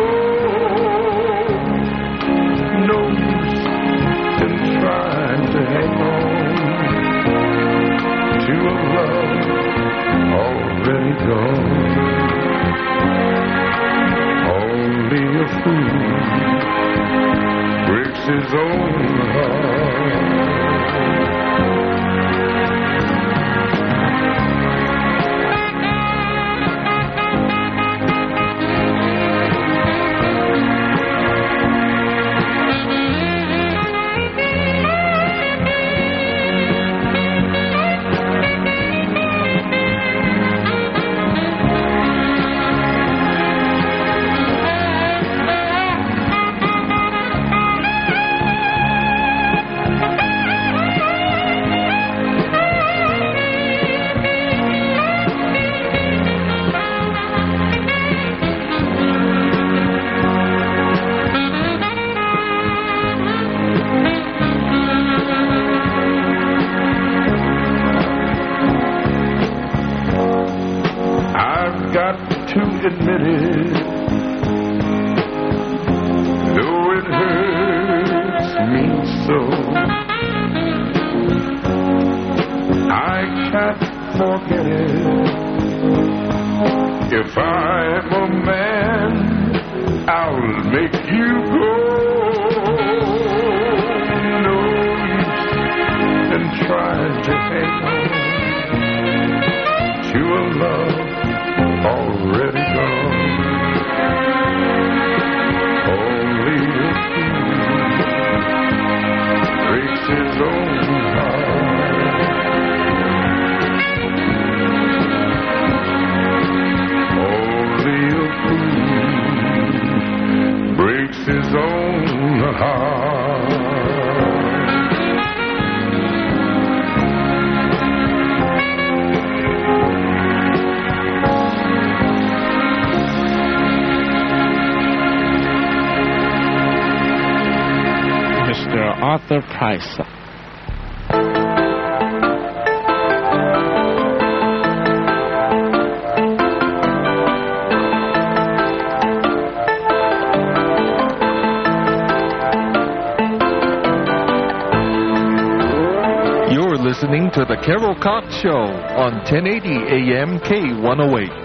No use in trying to hang on to a love already gone. Only a fool breaks his own heart. Admit it, though it hurts me so. I can't forget it. If I'm a man, I'll make you go. No use in trying to hang on to a love already gone. Only a fool breaks his own heart. Only a fool breaks his own heart. Mister Arthur Price. You're listening to the Carol Cox Show on ten eighty A M K one oh eight.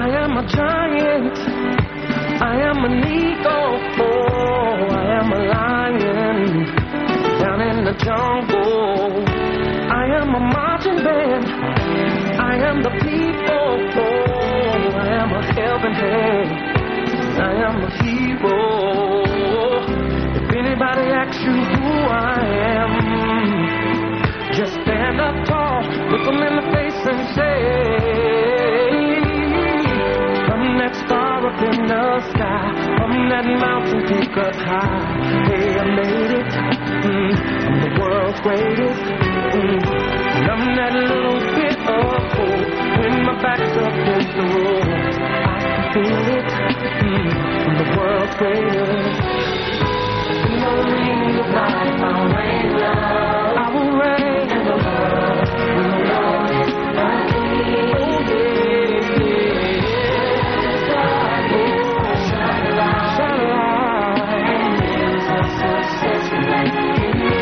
I am an eagle, oh, I am a lion. the jungle. I am a marching band. I am the people. Oh, I am a helping hand. I am a hero. If anybody asks you who I am, just stand up tall, look them in the face and say, from that star up in the sky, from that mountain peak up high, hey, I made it, mm, I'm the world's greatest, mm, and I'm that little bit of hope, when my back's up against the road, I can feel it, mm, I'm the world's greatest. You know the meaning of life, I'll reign love, I will reign in the world, when the world is burning. Oh yeah, yeah. Darkness, shine a light, shine a light, and there's a success like in me.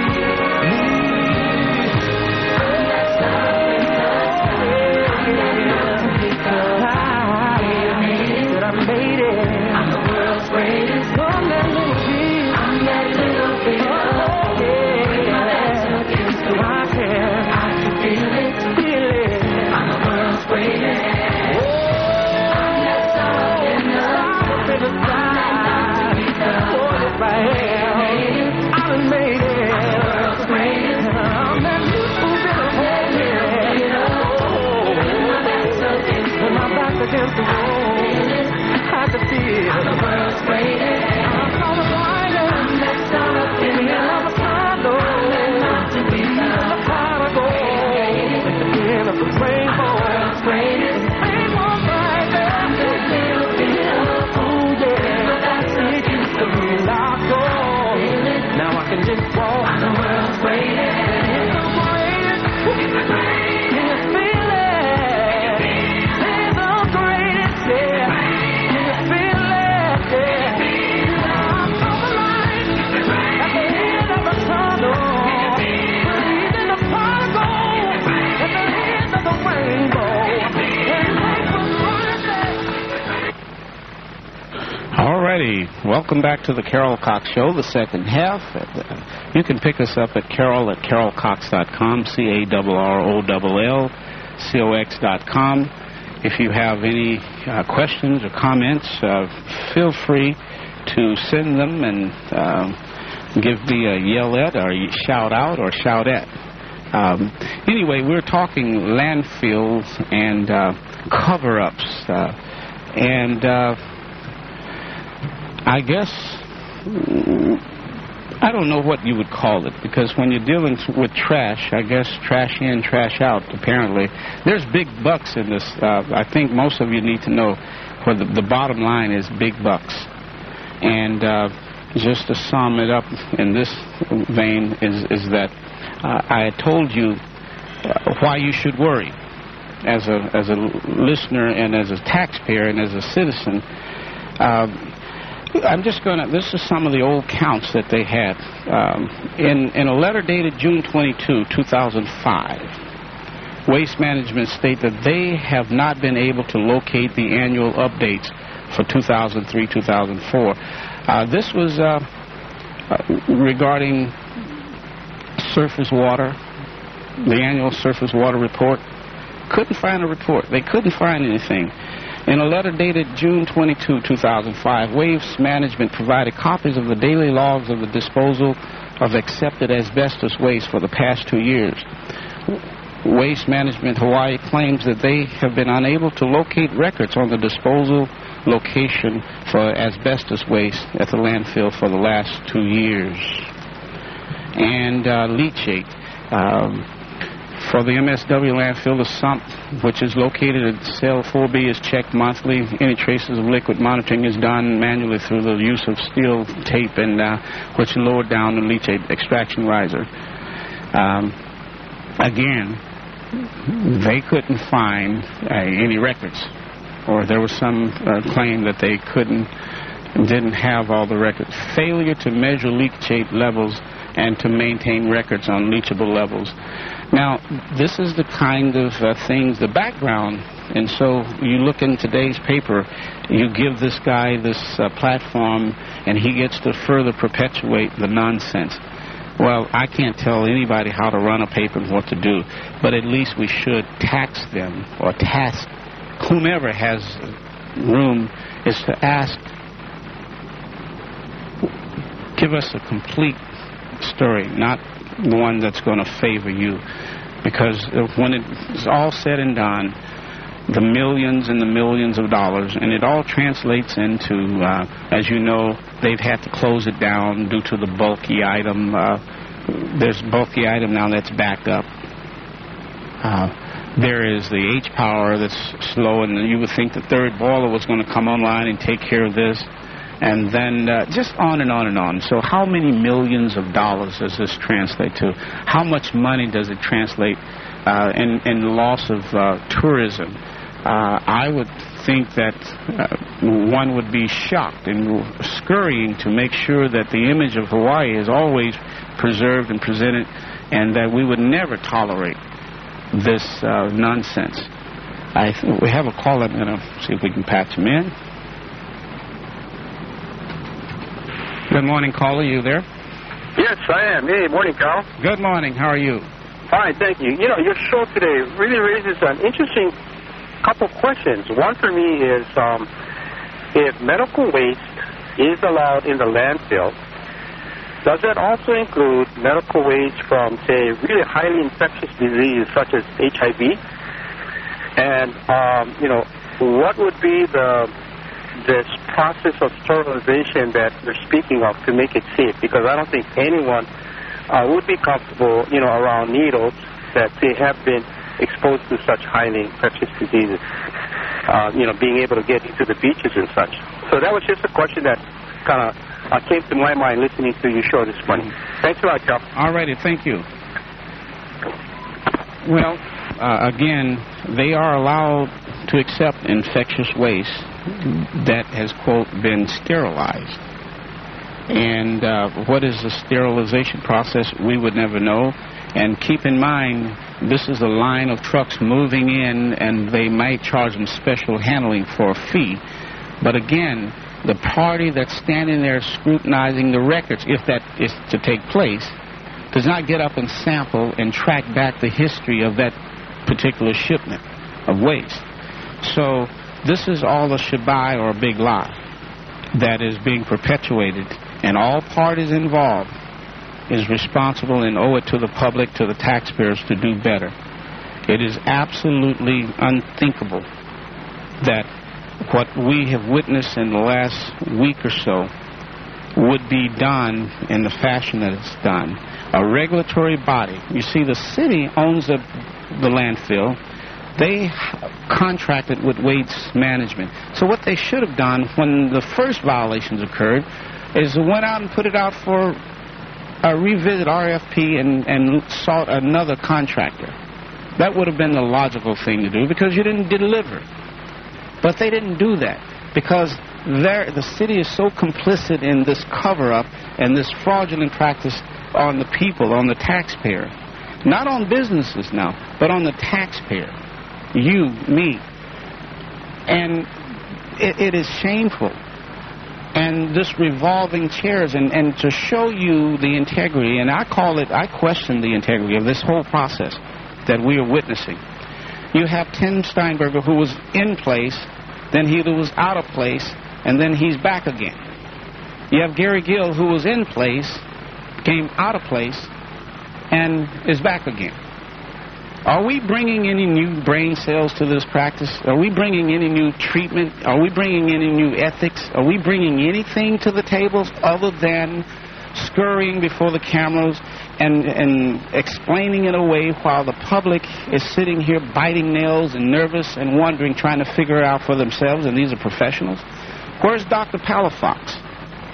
I'm that star in the sky, I'm that mountain peak up high. I made it, I made it. I'm the world's greatest. I'm that little bit. I'm that little bit. Oh yeah. When my back's against the wall, I can feel it, feel it. I'm the world's greatest. I'm that star in the sky. I'm that mountain peak up. Oh yes I am. I done made it. I'm the world's greatest. I'm that little bit of hope. Oh, when my back's against the wall, when my back's against the wall, I can feel. I'm the world's greatest. I'm gonna find it. I'm that star up in the avocado. I'm that mountain peak up. The pot of gold. At the end of the rainbow. I'm the world's greatest. Rainbow right there. I'm that little bit of food. Yeah. My back's against the wall. I'll go. Now I can just walk. I'm the world's greatest. It's the greatest. It's the greatest. Can you feel it? It's the greatest. Yeah. Can you feel it? Yeah. I'm on the line. At the end of the tunnel. Breathing the pot of gold. At the end of the rainbow. And life was worth it. Alrighty, welcome back to the Carol Cox Show, the second half. Uh, you can pick us up at carol at carol cox dot com, C A R R O L L C O X dot com. If you have any uh, questions or comments, uh, feel free to send them and uh, give me a yell at or shout out or shout at. Um, anyway, we're talking landfills and uh, cover-ups. Uh, and uh, I guess, I don't know what you would call it, because when you're dealing with trash, I guess trash in, trash out, apparently. There's big bucks in this. Uh, I think most of you need to know where the, the bottom line is big bucks. And uh, just to sum it up in this vein is, is that uh, I had told you uh, why you should worry as a, as a listener and as a taxpayer and as a citizen. Uh, I'm just going to, this is some of the old counts that they had. Um, in, in a letter dated June twenty-second, two thousand five, Waste Management state that they have not been able to locate the annual updates for two thousand three, two thousand four. Uh, this was uh, uh, regarding surface water, the annual surface water report. Couldn't find a report. They couldn't find anything. In a letter dated June twenty-second, two thousand five, Waste Management provided copies of the daily logs of the disposal of accepted asbestos waste for the past two years. Waste Management Hawaii claims that they have been unable to locate records on the disposal location for asbestos waste at the landfill for the last two years. And uh, leachate. Um, For the M S W landfill, the sump, which is located at cell four B, is checked monthly. Any traces of liquid monitoring is done manually through the use of steel tape, and uh, which lowered down the leachate extraction riser. Um, again, they couldn't find uh, any records, or there was some uh, claim that they couldn't, didn't have all the records. Failure to measure leachate levels and to maintain records on leachable levels. Now, this is the kind of uh, things, the background, and so you look in today's paper, you give this guy this uh, platform, and he gets to further perpetuate the nonsense. Well, I can't tell anybody how to run a paper and what to do, but at least we should tax them or task whomever has room is to ask, give us a complete story, not one that's going to favor you. Because when it's all said and done, the millions and the millions of dollars, and it all translates into, uh, as you know, they've had to close it down due to the bulky item. Uh, there's bulky item now that's backed up. Uh, there is the H-Power that's slow, and you would think the third boiler was going to come online and take care of this. And then uh, just on and on and on. So how many millions of dollars does this translate to? How much money does it translate uh, in, in loss of uh, tourism? Uh, I would think that uh, one would be shocked and scurrying to make sure that the image of Hawaii is always preserved and presented, and that we would never tolerate this uh, nonsense. I th- we have a call. I'm going to see if we can patch him in. Good morning, caller. You there? Yes, I am. Hey, morning, Carl. Good morning. How are you? Fine, thank you. You know, your show today really raises an interesting couple questions. One for me is um, if medical waste is allowed in the landfill, does that also include medical waste from, say, really highly infectious diseases such as H I V? And, um, you know, what would be the this process of sterilization that we're speaking of to make it safe? Because I don't think anyone uh, would be comfortable, you know, around needles that they have been exposed to such highly infectious diseases, uh, you know, being able to get into the beaches and such. So that was just a question that kind of uh, came to my mind listening to your show this morning. Thanks a lot, Carl. All righty, thank you. Well, uh, again, they are allowed to accept infectious waste that has, quote, been sterilized. And uh, what is the sterilization process, we would never know. And keep in mind, this is a line of trucks moving in, and they might charge them special handling for a fee. But again, the party that's standing there scrutinizing the records, if that is to take place, does not get up and sample and track back the history of that particular shipment of waste. So this is all a shebai or a big lie that is being perpetuated, and all parties involved is responsible and owe it to the public, to the taxpayers, to do better. It is absolutely unthinkable that what we have witnessed in the last week or so would be done in the fashion that it's done. A regulatory body. You see, the city owns the, the landfill. They contracted with waste management. So what they should have done when the first violations occurred is went out and put it out for a revisit R F P and, and sought another contractor. That would have been the logical thing to do because you didn't deliver. But they didn't do that because the city is so complicit in this cover-up and this fraudulent practice on the people, on the taxpayer. Not on businesses now, but on the taxpayer. You, me. And it, it is shameful. And this revolving chairs, and, and to show you the integrity, and I call it, I question the integrity of this whole process that we are witnessing. You have Tim Steinberger, who was in place, then he was out of place, and then he's back again. You have Gary Gill, who was in place, came out of place, and is back again. Are we bringing any new brain cells to this practice? Are we bringing any new treatment? Are we bringing any new ethics? Are we bringing anything to the tables other than scurrying before the cameras and, and explaining it away while the public is sitting here biting nails and nervous and wondering, trying to figure it out for themselves, and these are professionals? Where's Doctor Palafox?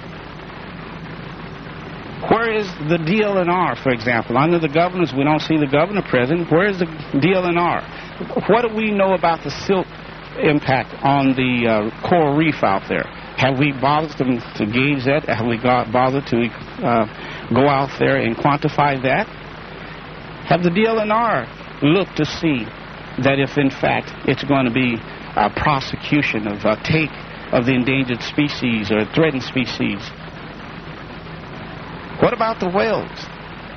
Where is the D L N R, for example? Under the governors, we don't see the governor present. Where is the D L N R? What do we know about the silt impact on the uh, coral reef out there? Have we bothered to, to gauge that? Have we got bothered to uh, go out there and quantify that? Have the D L N R looked to see that if, in fact, it's going to be a prosecution of a take of the endangered species or threatened species? What about the whales?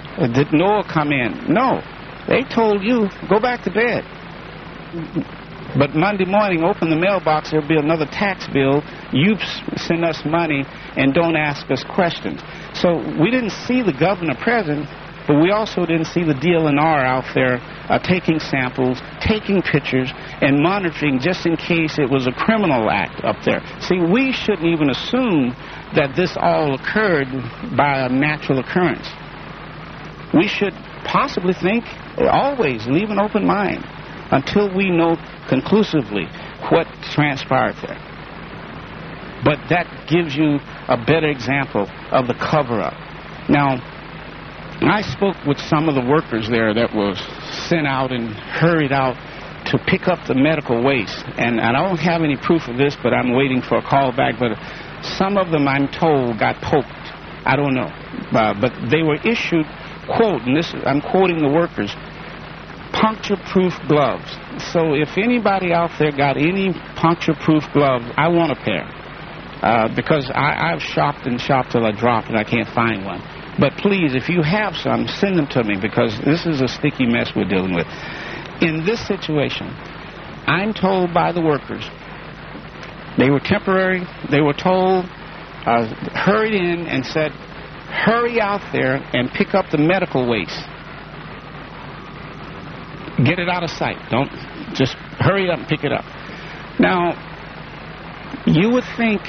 Uh, did Noah come in? No. They told you, go back to bed. But Monday morning, open the mailbox, there'll be another tax bill. You send us money and don't ask us questions. So we didn't see the governor present, but we also didn't see the D L N R out there uh, taking samples, taking pictures, and monitoring just in case it was a criminal act up there. See, we shouldn't even assume that this all occurred by a natural occurrence. We should possibly think, always leave an open mind until we know conclusively what transpired there. But that gives you a better example of the cover-up. Now, I spoke with some of the workers there that was sent out and hurried out to pick up the medical waste. And I don't have any proof of this, but I'm waiting for a call back. But some of them, I'm told, got poked. I don't know. Uh, but they were issued, quote, and this I'm quoting the workers, puncture-proof gloves. So if anybody out there got any puncture-proof gloves, I want a pair. Uh, because I, I've shopped and shopped till I drop and I can't find one. But please, if you have some, send them to me, because this is a sticky mess we're dealing with. In this situation, I'm told by the workers, they were temporary, they were told, uh, hurried in and said, hurry out there and pick up the medical waste. Get it out of sight. Don't just hurry up and pick it up. Now, you would think,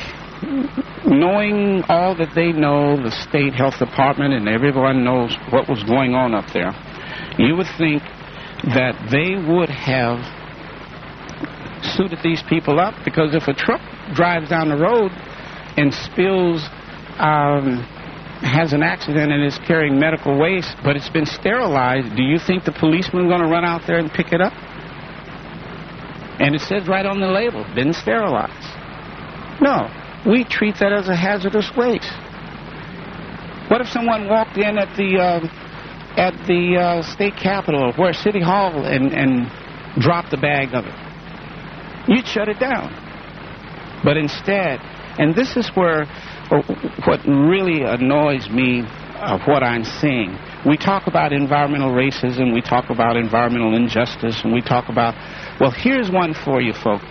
knowing all that they know, the state health department and everyone knows what was going on up there, you would think that they would have suited these people up, because if a truck drives down the road and spills, um, has an accident and is carrying medical waste, but it's been sterilized, do you think the policeman is going to run out there and pick it up? And it says right on the label, been sterilized. No, we treat that as a hazardous waste. What if someone walked in at the uh, at the uh, state capitol or City Hall and, and dropped a bag of it? You'd shut it down. But instead, and this is where what really annoys me of what I'm seeing. We talk about environmental racism, we talk about environmental injustice, and we talk about, well, here's one for you, folks.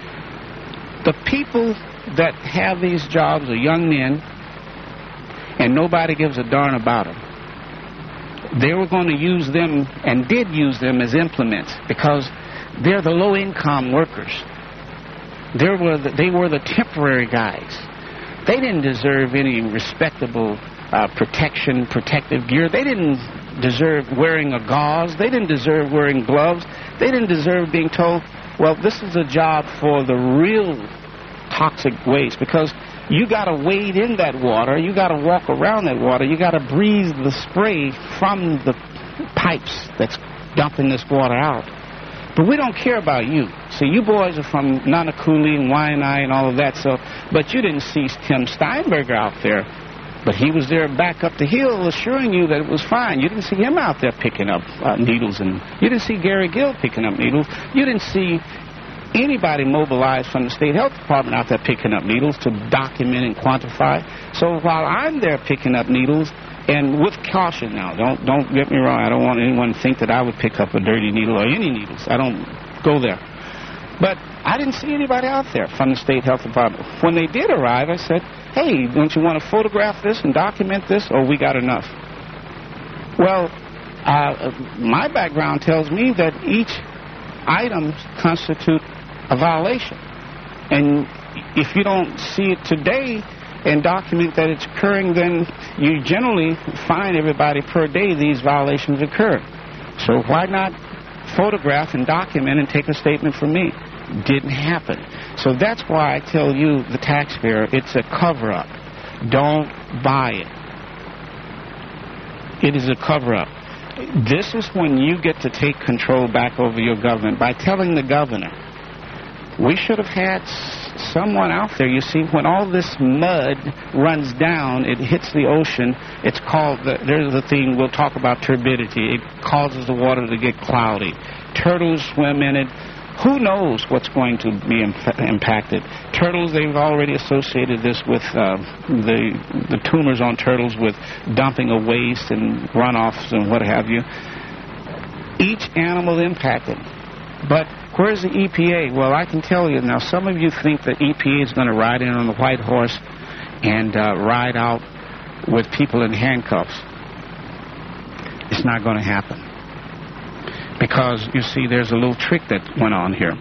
The people that have these jobs are young men, and nobody gives a darn about them. They were going to use them, and did use them as implements, because they're the low-income workers. They were the, they were the temporary guys. They didn't deserve any respectable uh, protection, protective gear. They didn't deserve wearing a gauze. They didn't deserve wearing gloves. They didn't deserve being told, well, this is a job for the real toxic waste, because you got to wade in that water. You got to walk around that water. You got to breathe the spray from the pipes that's dumping this water out. But we don't care about you. See, you boys are from Nanakuli and Waianae and all of that, so, but you didn't see Tim Steinberger out there. But he was there back up the hill assuring you that it was fine. You didn't see him out there picking up uh, needles, and you didn't see Gary Gill picking up needles. You didn't see anybody mobilized from the state health department out there picking up needles to document and quantify. So while I'm there picking up needles, and with caution now, don't don't get me wrong, I don't want anyone to think that I would pick up a dirty needle or any needles. I don't go there. But I didn't see anybody out there from the state health department. When they did arrive, I said, hey, don't you want to photograph this and document this? Or we got enough? Well, uh, my background tells me that each item constitutes a violation. And if you don't see it today and document that it's occurring, then you generally find everybody per day these violations occur. So why not photograph and document and take a statement from me? Didn't happen. So that's why I tell you, the taxpayer, it's a cover-up. Don't buy it. It is a cover-up. This is when you get to take control back over your government by telling the governor, we should have had someone out there. You see, when all this mud runs down, it hits the ocean. It's called, the, there's the thing, we'll talk about turbidity. It causes the water to get cloudy. Turtles swim in it. who knows what's going to be imp- impacted. Turtles, they've already associated this with uh, the the tumors on turtles with dumping of waste and runoffs and what have you. Each animal impacted. But where's the E P A? Well, I can tell you now, some of you think that E P A is going to ride in on the white horse and uh, ride out with people in handcuffs. It's not going to happen. Because, you see, there's a little trick that went on here.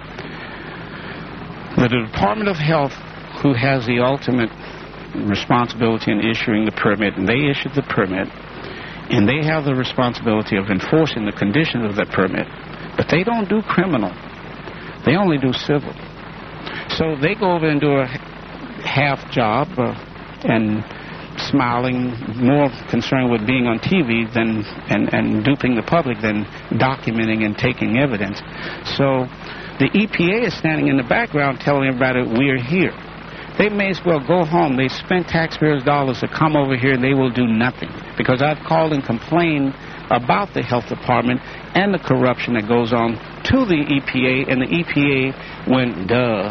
The Department of Health, who has the ultimate responsibility in issuing the permit, and they issued the permit, and they have the responsibility of enforcing the conditions of that permit, but they don't do criminal. They only do civil. So they go over and do a half job uh, and smiling, more concerned with being on T V than and, and duping the public than documenting and taking evidence. So the E P A is standing in the background telling everybody we're here. They may as well go home. They spent taxpayers' dollars to come over here and they will do nothing. Because I've called and complained about the health department and the corruption that goes on to the E P A, and the E P A went, duh.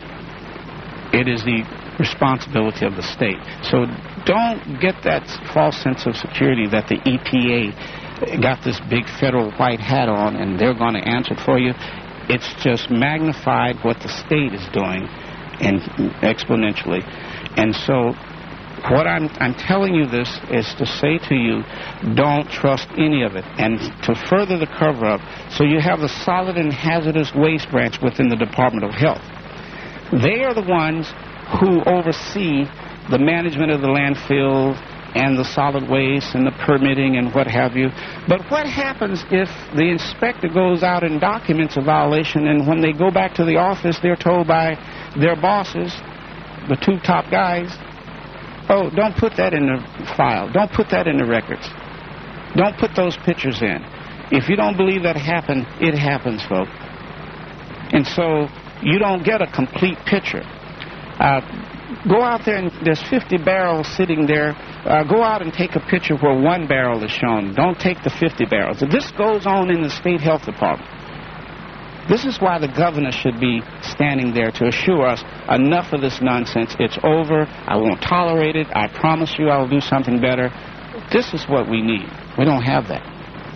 It is the responsibility of the state. So don't get that false sense of security that the E P A got this big federal white hat on and they're going to answer for you. It's just magnified what the state is doing and exponentially. And so what I'm, I'm telling you this is to say to you, don't trust any of it. And to further the cover-up, so you have the solid and hazardous waste branch within the Department of Health. They are the ones who oversee the management of the landfill and the solid waste and the permitting and what have you. But what happens if the inspector goes out and documents a violation, and when they go back to the office, they're told by their bosses, the two top guys, oh, don't put that in the file. Don't put that in the records. Don't put those pictures in. If you don't believe that happened, it happens, folks. And so you don't get a complete picture. Uh, go out there and there's fifty barrels sitting there. Uh, go out and take a picture where one barrel is shown. Don't take the fifty barrels. This goes on in the state health department. This is why the governor should be standing there to assure us enough of this nonsense. It's over. I won't tolerate it. I promise you I will do something better. This is what we need. We don't have that.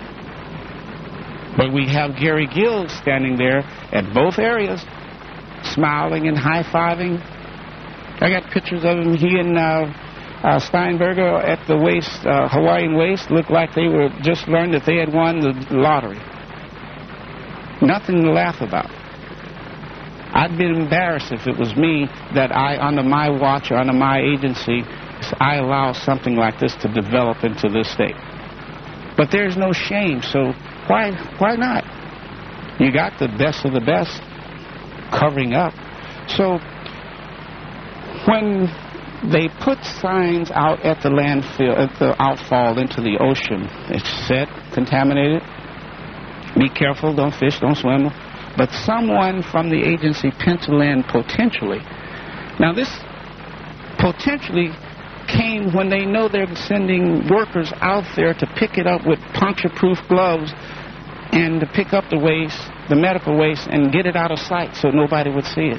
But we have Gary Gill standing there at both areas, smiling and high-fiving. I got pictures of him. He and uh, uh, Steinberger at the waste, uh, Hawaiian Waste looked like they were just learned that they had won the lottery. Nothing to laugh about. I'd be embarrassed if it was me that I, under my watch or under my agency, I allow something like this to develop into this state. But there's no shame, so why why not? You got the best of the best covering up. So when they put signs out at the landfill, at the outfall into the ocean, it's set, contaminated. Be careful, don't fish, don't swim. But someone from the agency pencil in potentially. Now this potentially came when they know they're sending workers out there to pick it up with puncture-proof gloves and to pick up the waste, the medical waste, and get it out of sight so nobody would see it.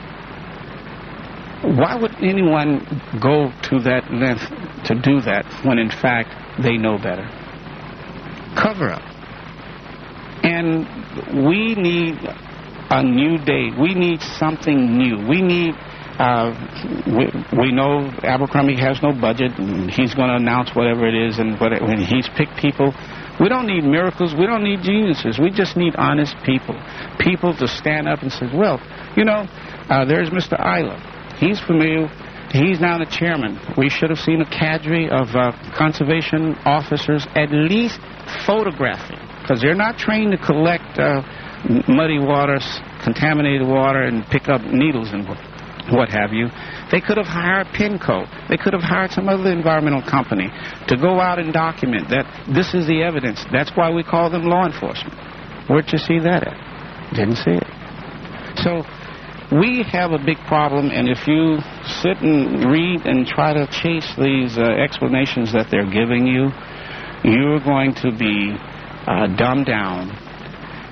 Why would anyone go to that length to do that when in fact they know better? Cover up. And we need a new day. We need something new. We need, uh, we, we know Abercrombie has no budget, and he's going to announce whatever it is, and what, when he's picked people. We don't need miracles. We don't need geniuses. We just need honest people. People to stand up and say, well, you know, uh, there's Mister Isla. He's familiar. He's now the chairman. We should have seen a cadre of uh, conservation officers at least photographing, because they're not trained to collect uh, muddy water, contaminated water, and pick up needles and what have you. They could have hired PINCO. They could have hired some other environmental company to go out and document that this is the evidence. That's why we call them law enforcement. Where'd you see that at? Didn't see it. So we have a big problem, and if you sit and read and try to chase these uh, explanations that they're giving you, you're going to be uh, dumbed down,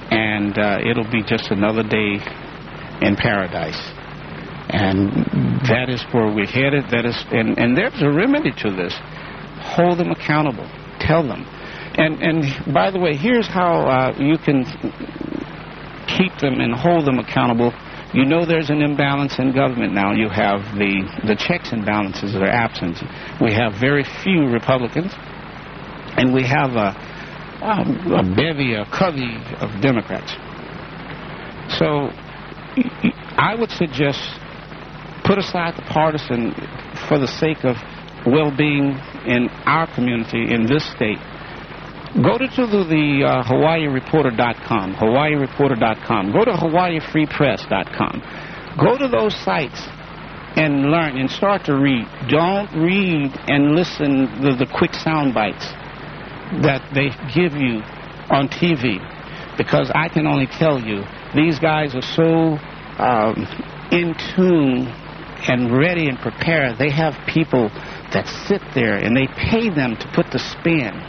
and uh, it'll be just another day in paradise. And that is where we're headed. That is, and, and there's a remedy to this. Hold them accountable. Tell them. And and by the way, here's how uh, you can keep them and hold them accountable. You know there's an imbalance in government now. You have the, the checks and balances that are absent. We have very few Republicans, and we have a, um, a bevy, a covey of Democrats. So I would suggest put aside the partisan for the sake of well-being in our community, in this state. Go to, to the, the uh, Hawaii Reporter dot com, Hawaii Reporter dot com. Go to Hawaii Free Press dot com. Go to those sites and learn and start to read. Don't read and listen to the quick sound bites that they give you on T V, because I can only tell you these guys are so um, in tune and ready and prepared. They have people that sit there and they pay them to put the spin.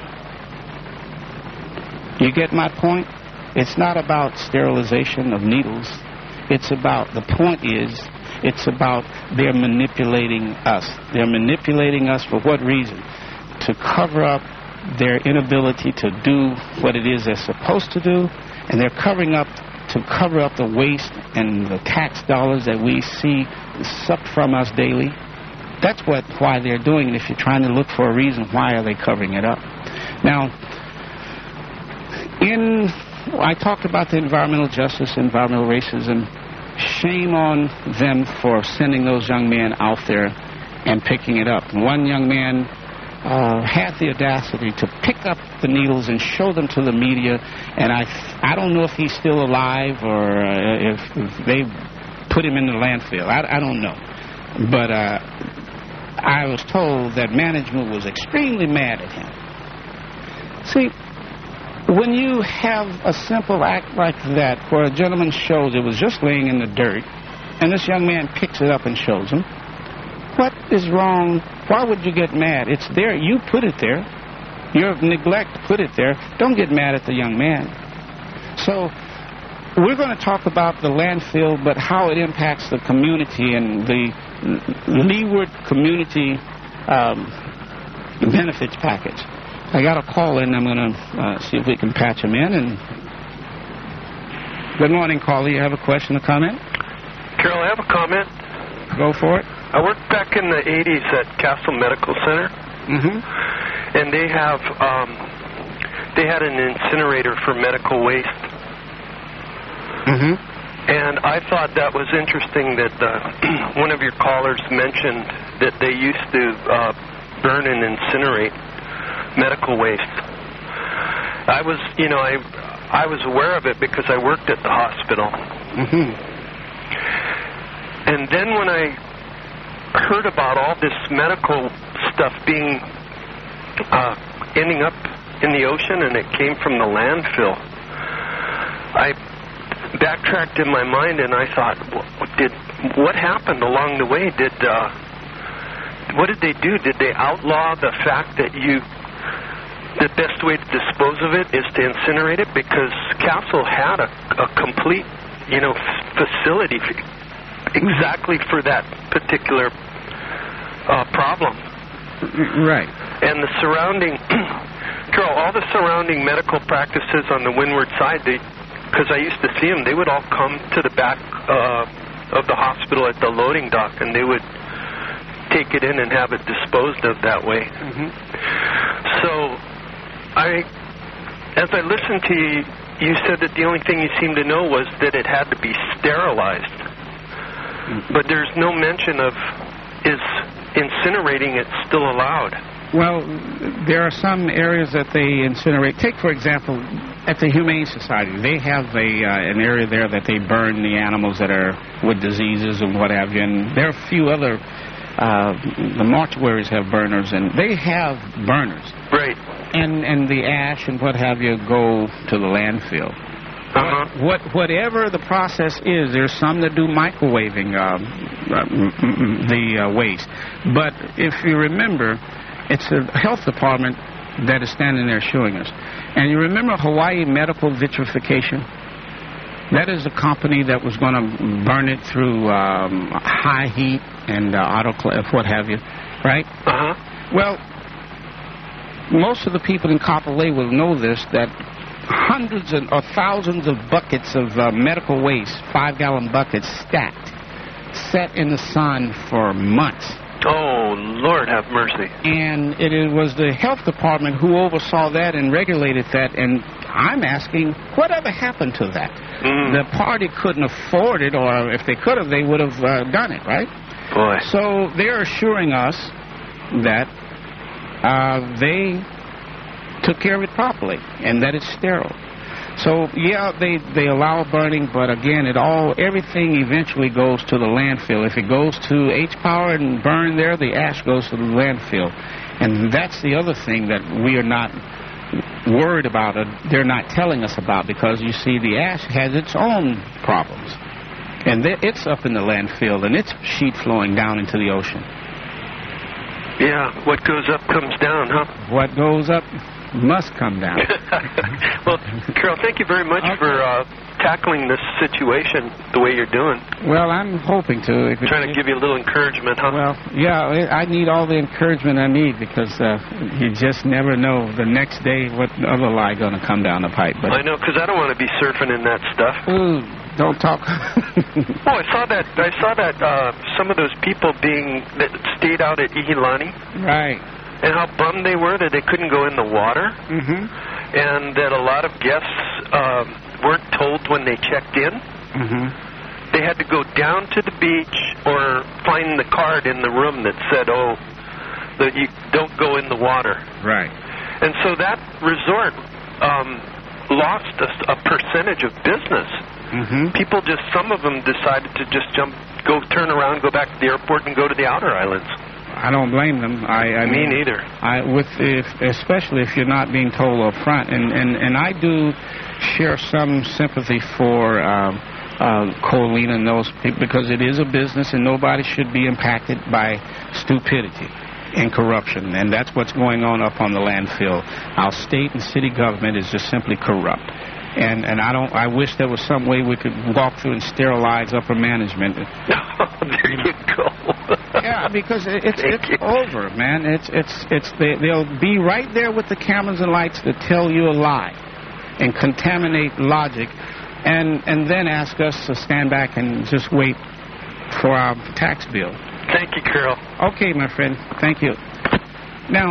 You get my point? It's not about sterilization of needles. It's about, the point is, it's about they're manipulating us. They're manipulating us for what reason? To cover up their inability to do what it is they're supposed to do, and they're covering up to cover up the waste and the tax dollars that we see sucked from us daily. That's what why they're doing it. If you're trying to look for a reason, why are they covering it up? Now, in I talked about the environmental justice, environmental racism. Shame on them for sending those young men out there and picking it up. One young man uh, had the audacity to pick up the needles and show them to the media, and I I don't know if he's still alive or uh, if, if they put him in the landfill. I, I don't know. But uh, I was told that management was extremely mad at him. See, when you have a simple act like that where a gentleman shows it was just laying in the dirt, and this young man picks it up and shows him, what is wrong? Why would you get mad? It's there. You put it there. Your neglect put it there. Don't get mad at the young man. So we're going to talk about the landfill, but how it impacts the community and the Leeward Community um, Benefits Package. I got a call in. I'm going to uh, see if we can patch him in. And good morning, caller. You have a question or comment? Carol, I have a comment. Go for it. I worked back in the eighties at Castle Medical Center, mm-hmm. and they have um, they had an incinerator for medical waste. Mm-hmm. And I thought that was interesting that uh, one of your callers mentioned that they used to uh, burn and incinerate medical waste. I was, you know, I I was aware of it because I worked at the hospital. Mm-hmm. And then when I heard about all this medical stuff being uh, ending up in the ocean, and it came from the landfill, I backtracked in my mind and I thought, what did what happened along the way? Did uh, what did they do? Did they outlaw the fact that you the best way to dispose of it is to incinerate it? Because Castle had a, a complete, you know, facility exactly for that particular uh, problem. Right. And the surrounding, Carol, all the surrounding medical practices on the windward side, they, because I used to see them, they would all come to the back uh, of the hospital at the loading dock, and they would take it in and have it disposed of that way. Mm-hmm. So, I, as I listened to you, you said that the only thing you seemed to know was that it had to be sterilized. Mm-hmm. But there's no mention of, is incinerating it still allowed? Well, there are some areas that they incinerate. Take, for example, at the Humane Society, they have a uh, an area there that they burn the animals that are with diseases and what have you. And there are a few other, uh, the mortuaries have burners, and they have burners. Right. And and the ash and what have you go to the landfill. Uh-huh. What whatever the process is, there's some that do microwaving uh, the uh, waste. But if you remember, it's the health department that is standing there showing us. And you remember Hawaii medical vitrification? That is a company that was going to burn it through um, high heat and uh, autoclave, what have you, right? Uh-huh. Well, most of the people in Copper Lake will know this, that hundreds and, or thousands of buckets of uh, medical waste, five-gallon buckets, stacked, set in the sun for months. Oh, Lord have mercy. And it, it was the health department who oversaw that and regulated that, and I'm asking, whatever happened to that? Mm. The party couldn't afford it, or if they could have, they would have uh, done it, right? Boy. So they're assuring us that uh, they took care of it properly and that it's sterile. So, yeah, they, they allow burning, but again, it all everything eventually goes to the landfill. If it goes to H-Power and burn there, the ash goes to the landfill. And that's the other thing that we are not worried about, or they're not telling us about, because, you see, the ash has its own problems. And it's up in the landfill, and it's sheet flowing down into the ocean. Yeah, what goes up comes down, huh? What goes up must come down. Well, Carol, thank you very much okay. for uh, tackling this situation the way you're doing. Well, I'm hoping to. If Trying to give you a little encouragement, huh? Well, yeah, I need all the encouragement I need, because uh, you just never know the next day what other lie going to come down the pipe. But I know, because I don't want to be surfing in that stuff. Ooh, don't talk. Oh, I saw that. I saw that. Uh, some of those people being that stayed out at Ihilani. Right. And how bummed they were that they couldn't go in the water. Mm-hmm. And that a lot of guests uh, weren't told when they checked in. Mm-hmm. They had to go down to the beach or find the card in the room that said, oh, that you don't go in the water. Right. And so that resort um, lost a, a percentage of business. Mm-hmm. People just, some of them decided to just jump, go turn around, go back to the airport and go to the outer islands. I don't blame them. I, I Me mean, neither. I with if, especially if you're not being told up front, and, and, and I do share some sympathy for um, uh, Colleen and those people, because it is a business and nobody should be impacted by stupidity and corruption, and that's what's going on up on the landfill. Our state and city government is just simply corrupt. And and I don't. I wish there was some way we could walk through and sterilize upper management. There you go. Yeah, because it, it's it's over, man. It's it's it's they, they'll be right there with the cameras and lights to tell you a lie, and contaminate logic, and and then ask us to stand back and just wait for our tax bill. Thank you, Carol. Okay, my friend. Thank you. Now,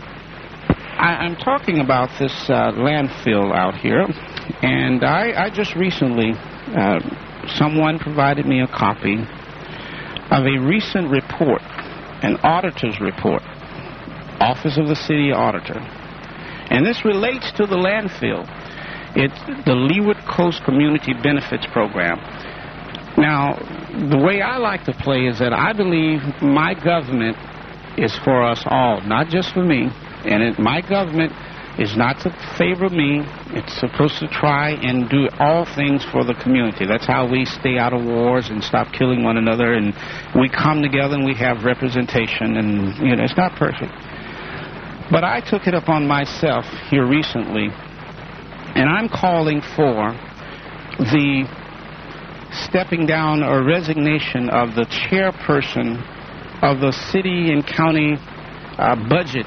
I, I'm talking about this uh, landfill out here. And I, I just recently, uh, someone provided me a copy of a recent report, an auditor's report, Office of the City Auditor. And this relates to the landfill. It's the Leeward Coast Community Benefits Program. Now, the way I like to play is that I believe my government is for us all, not just for me. And it, my government is not to favor me. It's supposed to try and do all things for the community. That's how we stay out of wars and stop killing one another, and we come together and we have representation, and you know, it's not perfect. But I took it upon myself here recently, and I'm calling for the stepping down or resignation of the chairperson of the city and county uh, budget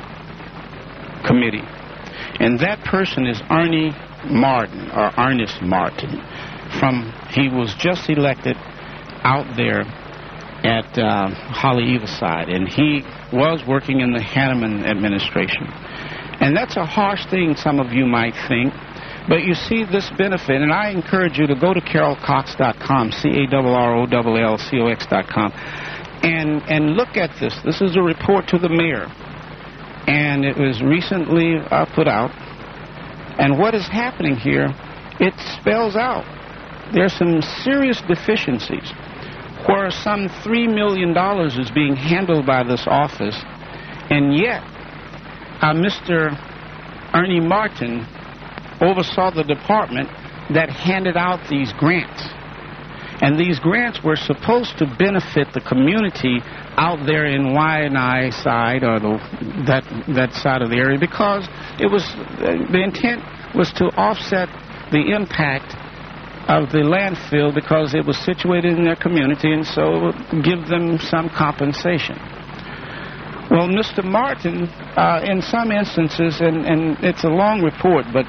committee. And that person is Ernie Martin, or Ernest Martin. From he was just elected out there at uh, Holly-Everside, and he was working in the Hanneman administration. And that's a harsh thing, some of you might think, but you see this benefit, and I encourage you to go to carol cox dot com, C A R R O L L C O X dot com, and, and look at this. This is a report to the mayor. And it was recently uh, put out. And what is happening here, it spells out there's some serious deficiencies where some three million dollars is being handled by this office, and yet uh, Mister Ernie Martin oversaw the department that handed out these grants. And these grants were supposed to benefit the community out there in Y and I side, or the, that that side of the area, because it was uh, the intent was to offset the impact of the landfill because it was situated in their community, and so it would give them some compensation. Well, Mister Martin, uh, in some instances, and, and it's a long report, but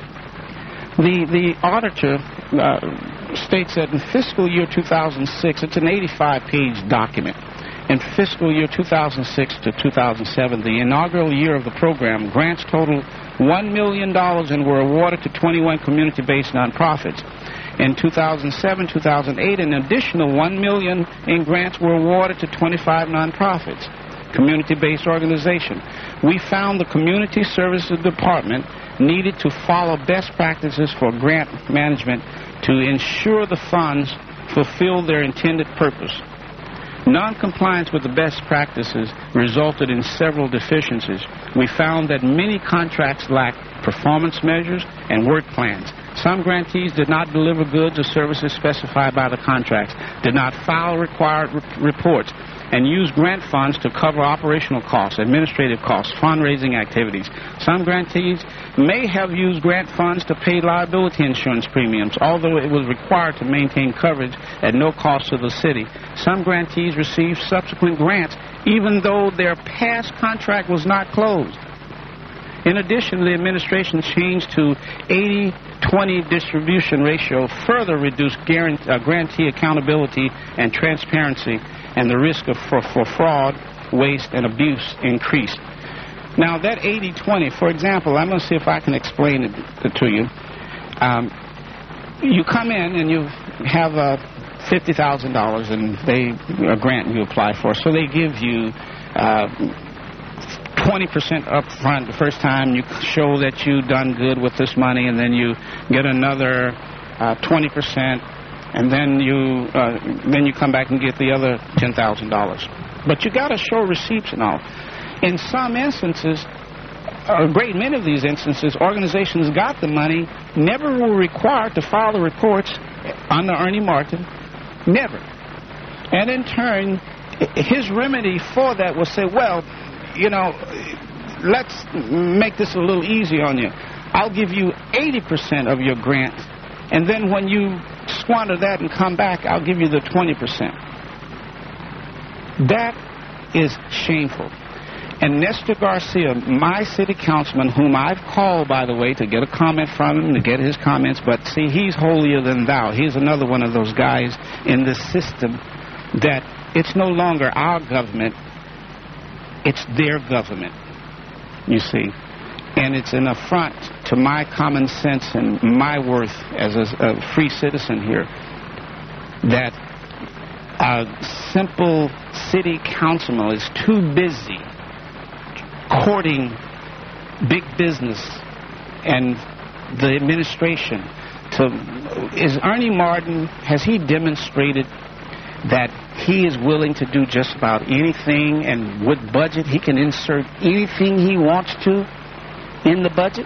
the, the auditor uh, states that in fiscal year two thousand six, it's an eighty-five page document, in fiscal year two thousand six to two thousand seven, the inaugural year of the program, grants totaled one million dollars and were awarded to twenty-one community-based nonprofits. In two thousand seven, two thousand eight, an additional one million dollars in grants were awarded to twenty-five nonprofits, community-based organization. We found the Community Services Department needed to follow best practices for grant management to ensure the funds fulfill their intended purpose. Non-compliance with the best practices resulted in several deficiencies. We found that many contracts lacked performance measures and work plans. Some grantees did not deliver goods or services specified by the contracts, did not file required re- reports, and used grant funds to cover operational costs, administrative costs, fundraising activities. Some grantees may have used grant funds to pay liability insurance premiums, although it was required to maintain coverage at no cost to the city. Some grantees received subsequent grants, even though their past contract was not closed. In addition, the administration changed to eighty twenty distribution ratio, further reduced guarantee, uh, grantee accountability and transparency, and the risk of for, for fraud, waste, and abuse increased. Now, that eighty twenty, for example, I'm going to see if I can explain it to you. Um, you come in and you have uh, fifty thousand dollars, and they a grant you apply for, so they give you uh, twenty percent up front the first time. You show that you've done good with this money, and then you get another uh, twenty percent, and then you uh, then you come back and get the other ten thousand dollars. But you got to show receipts and all. In some instances, a great many of these instances, organizations got the money, never were required to file the reports under Ernie Martin, never. And in turn, his remedy for that was say, well, you know, let's make this a little easy on you. I'll give you eighty percent of your grant, and then when you squander that and come back, I'll give you the twenty percent. That is shameful. And Nestor Garcia, my city councilman, whom I've called, by the way, to get a comment from him, to get his comments, but see, he's holier than thou. He's another one of those guys in this system that it's no longer our government, it's their government, you see. And it's an affront to my common sense and my worth as a, a free citizen here that a simple city councilman is too busy courting big business and the administration to... Is Ernie Martin, has he demonstrated that he is willing to do just about anything, and with budget he can insert anything he wants to in the budget?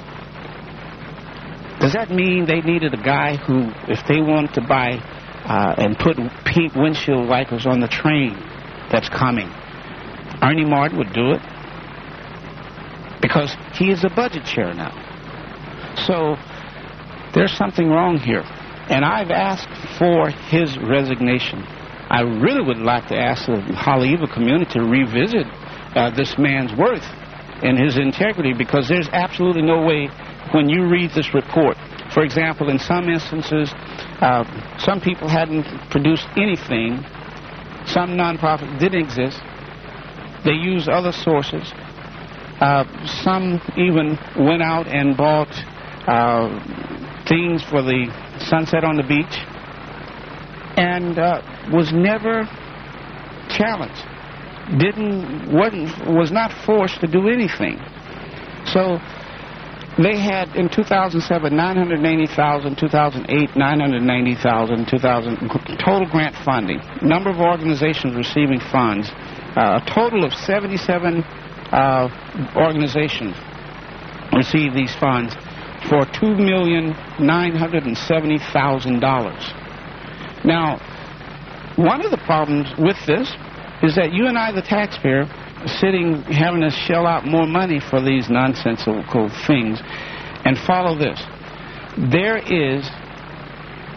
Does that mean they needed a guy who, if they wanted to buy uh, and put pink windshield wipers on the train that's coming, Ernie Martin would do it? Because he is the budget chair now. So there's something wrong here. And I've asked for his resignation. I really would like to ask the Haleiwa community to revisit uh, this man's worth and his integrity, because there's absolutely no way when you read this report. For example, in some instances, uh, some people hadn't produced anything. Some nonprofits didn't exist. They used other sources. Uh, some even went out and bought uh, things for the sunset on the beach, and uh, was never challenged. Didn't wasn't was not forced to do anything. So they had in two thousand seven nine hundred ninety thousand, two thousand eight nine hundred ninety thousand, two thousand total grant funding. Number of organizations receiving funds, uh, a total of seventy-seven uh, organizations received these funds for two million nine hundred seventy thousand dollars. Now, one of the problems with this is that you and I, the taxpayer, sitting having to shell out more money for these nonsensical things. And follow this. There is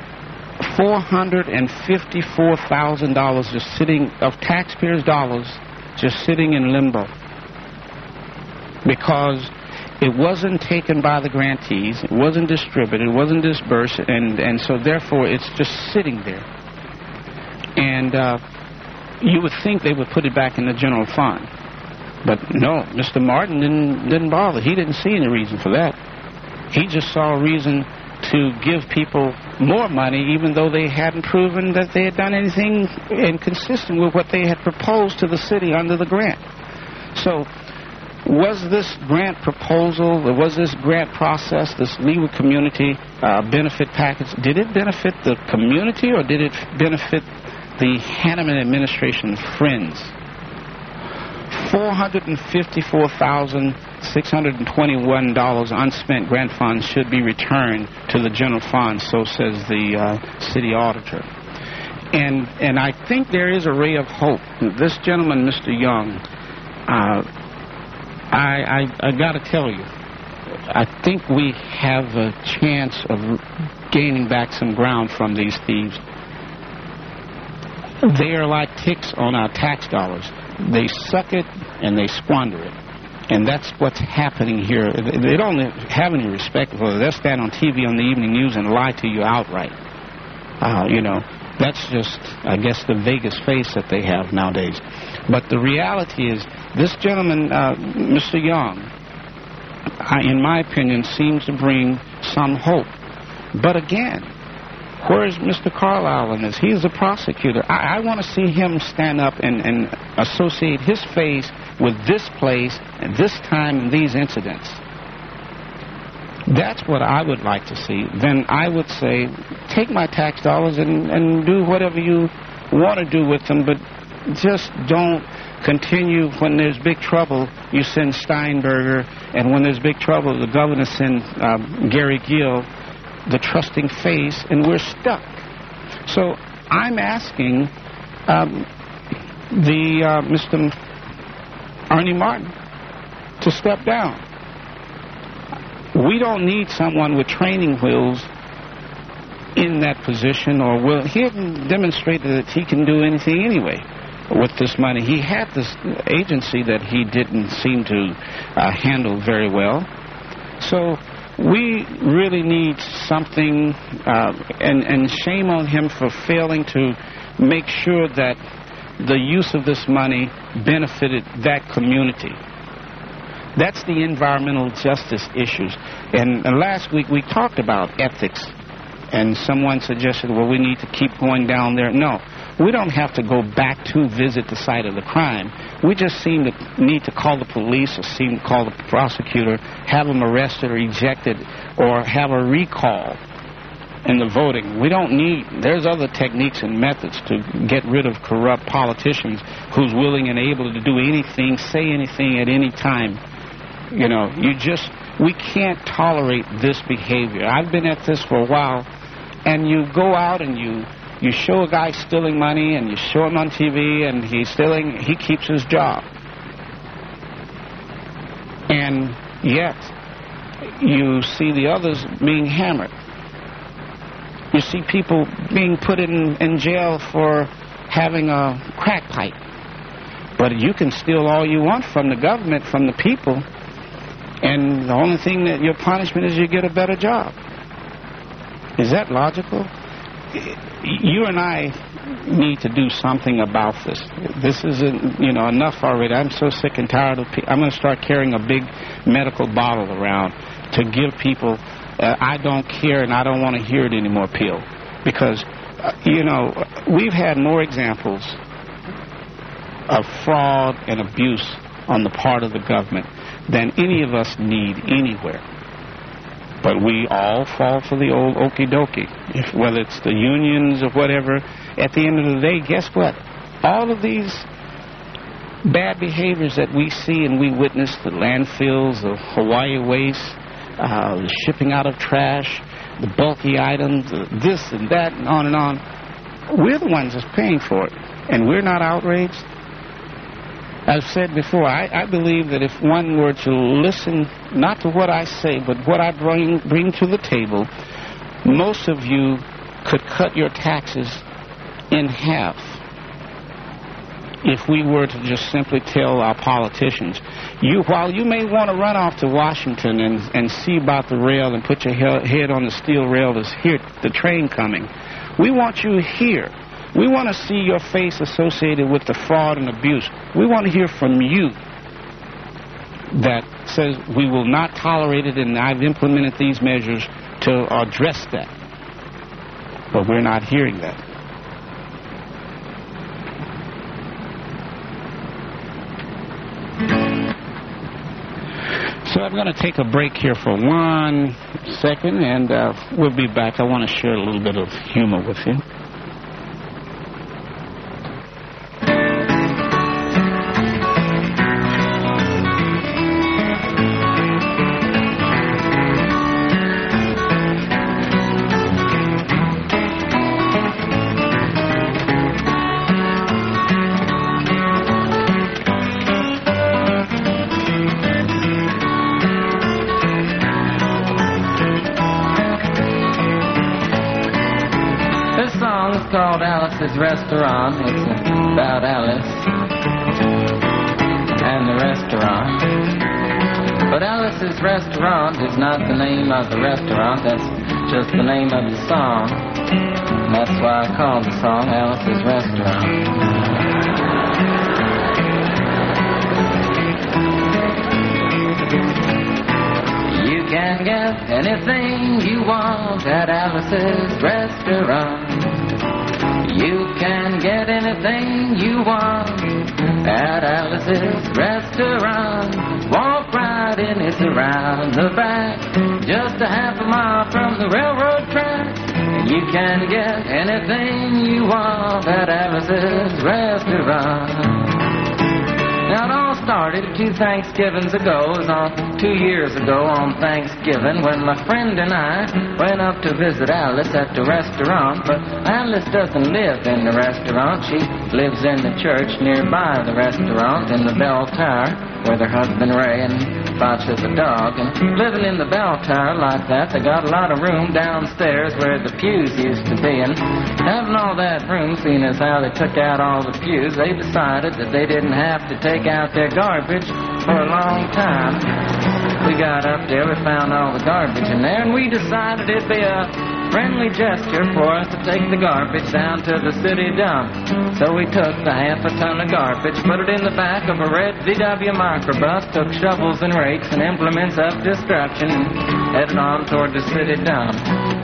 four hundred fifty-four thousand dollars just sitting, of taxpayers' dollars, just sitting in limbo. Because it wasn't taken by the grantees, it wasn't distributed, it wasn't disbursed, and, and so therefore it's just sitting there. And uh, you would think they would put it back in the general fund. But no, Mister Martin didn't, didn't bother. He didn't see any reason for that. He just saw a reason to give people more money, even though they hadn't proven that they had done anything inconsistent with what they had proposed to the city under the grant. So, was this grant proposal, was this grant process, this Leeward Community uh, benefit package, did it benefit the community or did it benefit the Hanneman administration friends? four hundred fifty-four thousand six hundred twenty-one dollars unspent grant funds should be returned to the general fund, so says the uh, city auditor. And and I think there is a ray of hope. This gentleman, Mister Young, uh, I, I, I got to tell you, I think we have a chance of gaining back some ground from these thieves. They are like ticks on our tax dollars. They suck it and they squander it. And that's what's happening here. They don't have any respect for it. They'll stand on T V on the evening news and lie to you outright. Uh, you know, that's just, I guess, the Vegas face that they have nowadays. But the reality is, this gentleman, uh, Mister Young, I, in my opinion, seems to bring some hope. But again, where is Mister Carlisle in this? He's a prosecutor. I, I want to see him stand up and, and associate his face with this place and this time and these incidents. That's what I would like to see. Then I would say, take my tax dollars and, and do whatever you want to do with them, but just don't continue. When there's big trouble, you send Steinberger, and when there's big trouble, the governor sends um, Gary Gill, the trusting face, and we're stuck. So I'm asking um, the uh, Mister Ernie Martin to step down. We don't need someone with training wheels in that position, or will he hasn't demonstrated that he can do anything anyway with this money. He had this agency that he didn't seem to uh, handle very well. So we really need something, uh, and, and shame on him for failing to make sure that the use of this money benefited that community. That's the environmental justice issues. And uh, last week we talked about ethics, and someone suggested, well, we need to keep going down there. No, we don't have to go back to visit the site of the crime. We just seem to need to call the police or seem to call the prosecutor, have them arrested or ejected, or have a recall in the voting. We don't need, there's other techniques and methods to get rid of corrupt politicians who's willing and able to do anything, say anything at any time. You know, you just, we can't tolerate this behavior. I've been at this for a while, and you go out and you You show a guy stealing money, and you show him on T V, and he's stealing, he keeps his job. And yet, you see the others being hammered. You see people being put in, in jail for having a crack pipe. But you can steal all you want from the government, from the people, and the only thing that your punishment is you get a better job. Is that logical? You and I need to do something about this. This isn't, you know, enough already. I'm so sick and tired of people. I'm going to start carrying a big medical bottle around to give people, uh, I don't care and I don't want to hear it anymore pill. Because, uh, you know, we've had more examples of fraud and abuse on the part of the government than any of us need anywhere. But we all fall for the old okie dokie. If, whether it's the unions or whatever, at the end of the day, guess what? All of these bad behaviors that we see and we witness, the landfills, the Hawaii waste, uh, the shipping out of trash, the bulky items, the this and that, and on and on, we're the ones that's paying for it. And we're not outraged. I've said before, I, I believe that if one were to listen, not to what I say, but what I bring, bring to the table, most of you could cut your taxes in half if we were to just simply tell our politicians, you, while you may want to run off to Washington and, and see about the rail and put your he- head on the steel rail to hear the train coming, we want you here. We want to see your face associated with the fraud and abuse. We want to hear from you that says we will not tolerate it, and I've implemented these measures to address that. But we're not hearing that. So I'm going to take a break here for one second, and uh, we'll be back. I want to share a little bit of humor with you. Called Alice's Restaurant. It's about Alice and the restaurant. But Alice's Restaurant is not the name of the restaurant. That's just the name of the song. And that's why I called the song Alice's Restaurant. You can get anything you want at Alice's Restaurant. You can get anything you want at Alice's Restaurant. Walk right in, it's around the back, just a half a mile from the railroad track. You can get anything you want at Alice's Restaurant. Now, it all started two Thanksgivings ago. It was on two years ago on Thanksgiving when my friend and I went up to visit Alice at the restaurant. But Alice doesn't live in the restaurant. She lives in the church nearby the restaurant in the Bell Tower with her husband Ray and Botcha the dog. And living in the Bell Tower like that, they got a lot of room downstairs where the pews used to be. And having all that room, seeing as how they took out all the pews, they decided that they didn't have to take out their garbage for a long time. We got up there, we found all the garbage in there, and we decided it'd be a friendly gesture for us to take the garbage down to the city dump. So we took the half a ton of garbage, put it in the back of a red V W microbus, took shovels and rakes and implements of destruction, and headed on toward the city dump.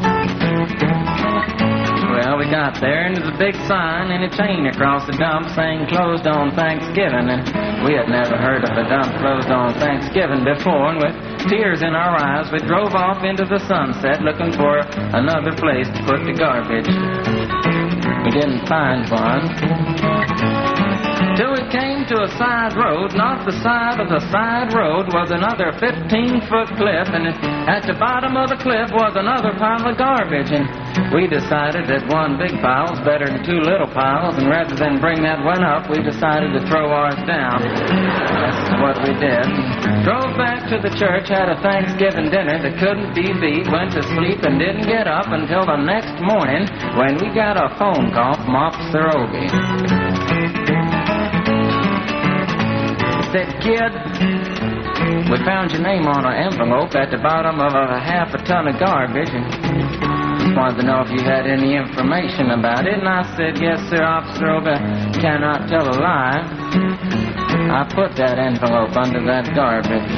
Well, we got there, and there's a big sign and a chain across the dump saying closed on Thanksgiving, and we had never heard of a dump closed on Thanksgiving before, and with tears in our eyes, we drove off into the sunset looking for another place to put the garbage. We didn't find one. Till we came to a side road, and off the side of the side road was another fifteen-foot cliff, and at the bottom of the cliff was another pile of garbage, and we decided that one big pile was better than two little piles, and rather than bring that one up, we decided to throw ours down. That's what we did. Drove back to the church, had a Thanksgiving dinner that couldn't be beat, went to sleep and didn't get up until the next morning when we got a phone call from Officer Ogie. Said, "Kid, we found your name on an envelope at the bottom of a half a ton of garbage, and just wanted to know if you had any information about it." And I said, "Yes, sir, Officer Ogie, cannot tell a lie. I put that envelope under that garbage."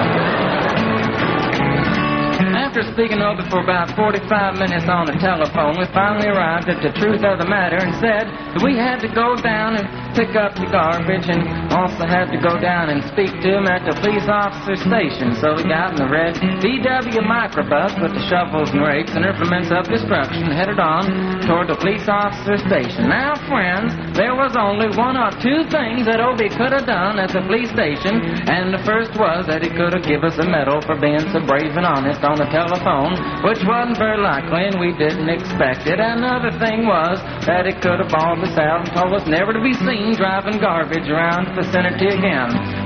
After speaking over for about forty-five minutes on the telephone, we finally arrived at the truth of the matter and said that we had to go down and pick up the garbage and also had to go down and speak to him at the police officer station. So we got in the red V W microbus with the shovels and rakes and implements of destruction, headed on toward the police officer station. Now, friends, there was only one or two things that Obi could have done at the police station, and the first was that he could have given us a medal for being so brave and honest on the telephone, which wasn't very likely, and we didn't expect it. Another thing was that he could have bawled us out and told us never to be seen driving garbage around the vicinity again.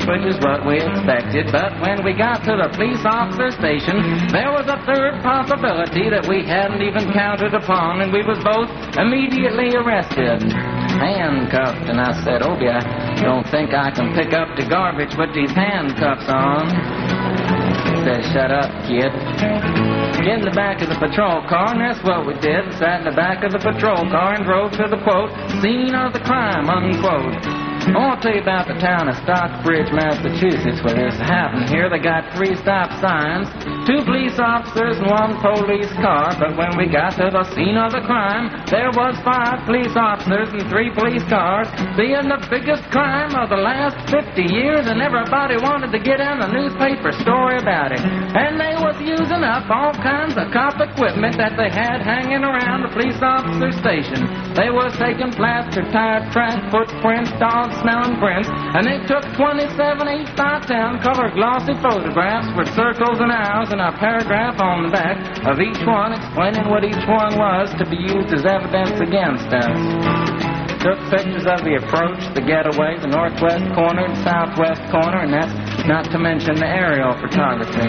which is what we expected. But when we got to the police officer station, there was a third possibility that we hadn't even counted upon, and we was both immediately arrested. Handcuffed, and I said, Obie, I don't think I can pick up the garbage with these handcuffs on. He said, shut up, kid. Get in the back of the patrol car, and that's what we did. Sat in the back of the patrol car and drove to the, quote, scene of the crime, unquote. I want to tell you about the town of Stockbridge, Massachusetts, where this happened here. They got three stop signs, two police officers and one police car. But when we got to the scene of the crime, there was five police officers and three police cars, being the biggest crime of the last fifty years, and everybody wanted to get in a newspaper story about it. And they was using up all kinds of cop equipment that they had hanging around the police officer station. They was taking plaster, tire track, footprints, dogs, smelling prints, and they took twenty-seven eight by ten color glossy photographs with circles and arrows and a paragraph on the back of each one explaining what each one was to be used as evidence against us. Took pictures of the approach, the getaway, the northwest corner, the southwest corner, and that's not to mention the aerial photography.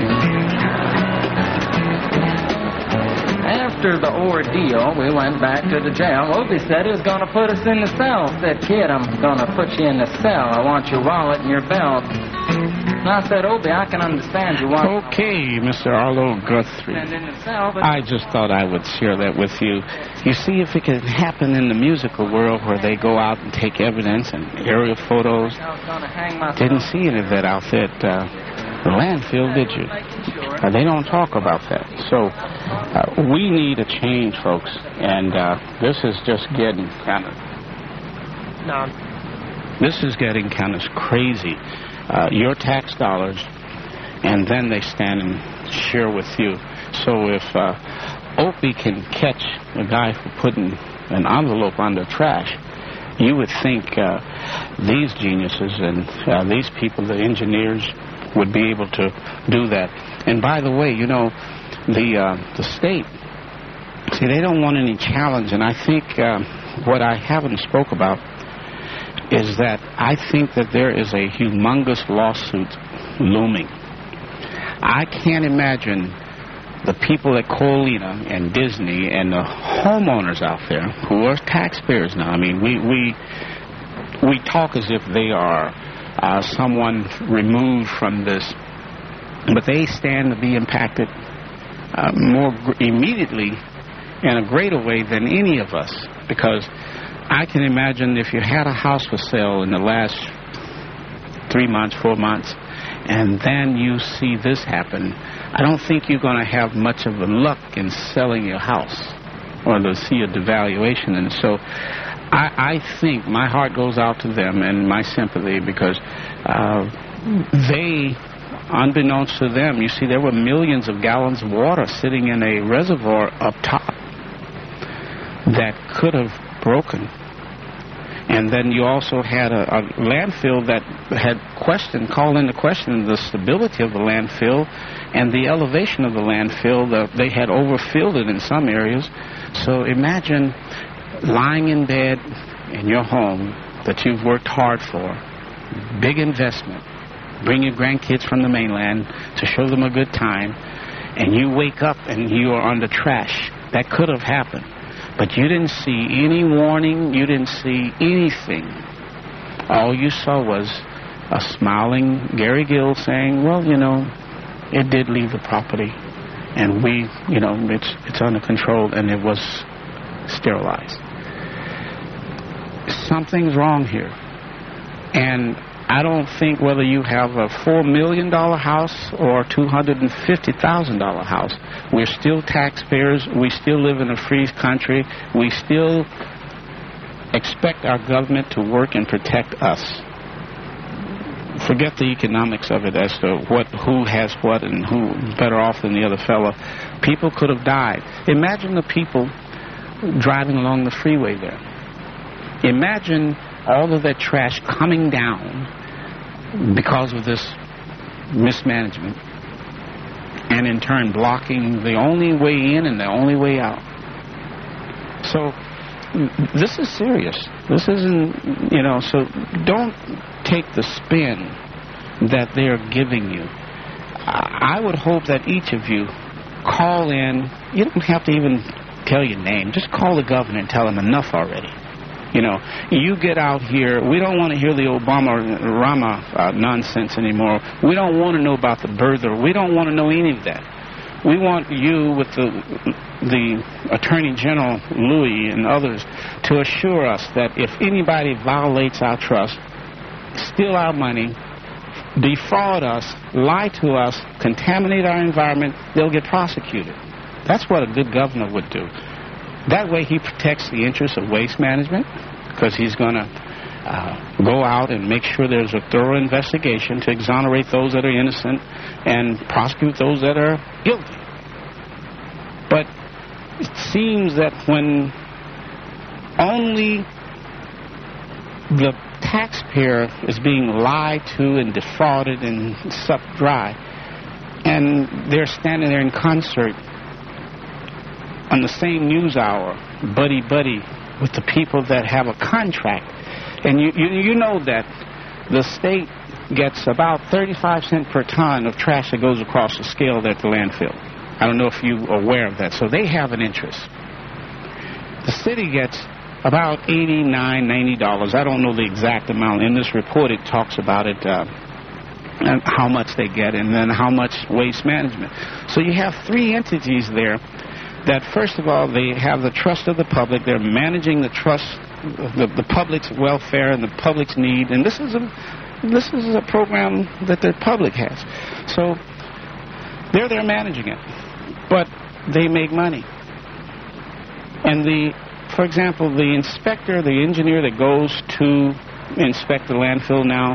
After the ordeal, we went back to the jail. Obie said he was going to put us in the cell. Said, kid, I'm going to put you in the cell. I want your wallet and your belt. And I said, Obie, I can understand you want... Okay, Mister Arlo Guthrie. In the cell, but... I just thought I would share that with you. You see, if it can happen in the musical world where they go out and take evidence and aerial photos, didn't see any of that out there at uh, the landfill, did you? Uh, they don't talk about that. So uh, we need a change, folks, and uh, this is just getting kind of... No. This is getting kind of crazy. Uh, your tax dollars, and then they stand and share with you. So if uh, Opie can catch a guy for putting an envelope on the trash, you would think uh, these geniuses and uh, these people, the engineers, would be able to do that. And by the way, you know, the uh, the state, see, they don't want any challenge, and I think uh, what I haven't spoke about is that I think that there is a humongous lawsuit looming. I can't imagine the people at Colina and Disney and the homeowners out there who are taxpayers now. I mean, we we we talk as if they are uh, someone removed from this, but they stand to be impacted uh, more gr- immediately in a greater way than any of us, because I can imagine if you had a house for sale in the last three months, four months, and then you see this happen, I don't think you're going to have much of a luck in selling your house or to see a devaluation. And so I, I think my heart goes out to them and my sympathy, because uh, they, unbeknownst to them, you see, there were millions of gallons of water sitting in a reservoir up top that could have broken. And then you also had a, a landfill that had questioned, called into question the stability of the landfill and the elevation of the landfill. The, they had overfilled it in some areas. So imagine lying in bed in your home that you've worked hard for, big investment, bring your grandkids from the mainland to show them a good time, and you wake up and you are on the trash. That could have happened. But you didn't see any warning. You didn't see anything. All you saw was a smiling Gary Gill saying, well, you know, it did leave the property, and we, you know, it's it's under control, and it was sterilized. Something's wrong here. And I don't think whether you have a four million dollars house or a two hundred fifty thousand dollars house, we're still taxpayers. We still live in a free country. We still expect our government to work and protect us. Forget the economics of it as to what, who has what and who better off than the other fellow. People could have died. Imagine the people driving along the freeway there. Imagine all of that trash coming down because of this mismanagement, and in turn blocking the only way in and the only way out. So this is serious. This isn't, you know, so don't take the spin that they're giving you. I would hope that each of you call in. You don't have to even tell your name. Just call the governor and tell him enough already. You know, you get out here. We don't want to hear the Obama-Rama uh, nonsense anymore. We don't want to know about the birther. We don't want to know any of that. We want you, with the, the Attorney General, Louis, and others, to assure us that if anybody violates our trust, steal our money, defraud us, lie to us, contaminate our environment, they'll get prosecuted. That's what a good governor would do. That way he protects the interests of waste management, because he's going to uh, go out and make sure there's a thorough investigation to exonerate those that are innocent and prosecute those that are guilty. But it seems that when only the taxpayer is being lied to and defrauded and sucked dry, and they're standing there in concert on the same news hour, buddy-buddy, with the people that have a contract. And you, you, you know that the state gets about thirty-five cents per ton of trash that goes across the scale there at the landfill. I don't know if you're aware of that. So they have an interest. The city gets about eighty-nine dollars, ninety dollars. I don't know the exact amount. In this report, it talks about it, uh, and how much they get, and then how much waste management. So you have three entities there that, first of all, they have the trust of the public. They're managing the trust, the, the public's welfare and the public's need. And this is a this is a program that the public has. So they're there managing it, but they make money. And the, for example, the inspector, the engineer that goes to inspect the landfill now,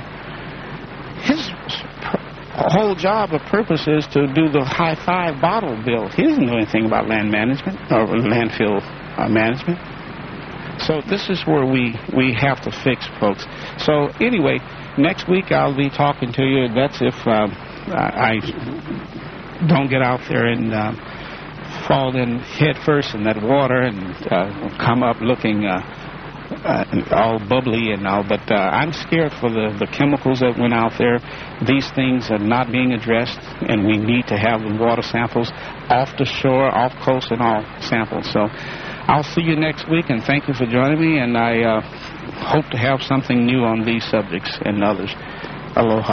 his whole job or purpose is to do the high five bottle bill. He doesn't know anything about land management or landfill uh, management. So this is where we, we have to fix, folks. So anyway, next week I'll be talking to you. That's if uh, I don't get out there and uh, fall in head first in that water and uh, come up looking uh, uh, all bubbly and all. But uh, I'm scared for the, the chemicals that went out there. These things are not being addressed, and we need to have the water samples off the shore, off coast, and all samples. So I'll see you next week, and thank you for joining me, and I uh, hope to have something new on these subjects and others. Aloha.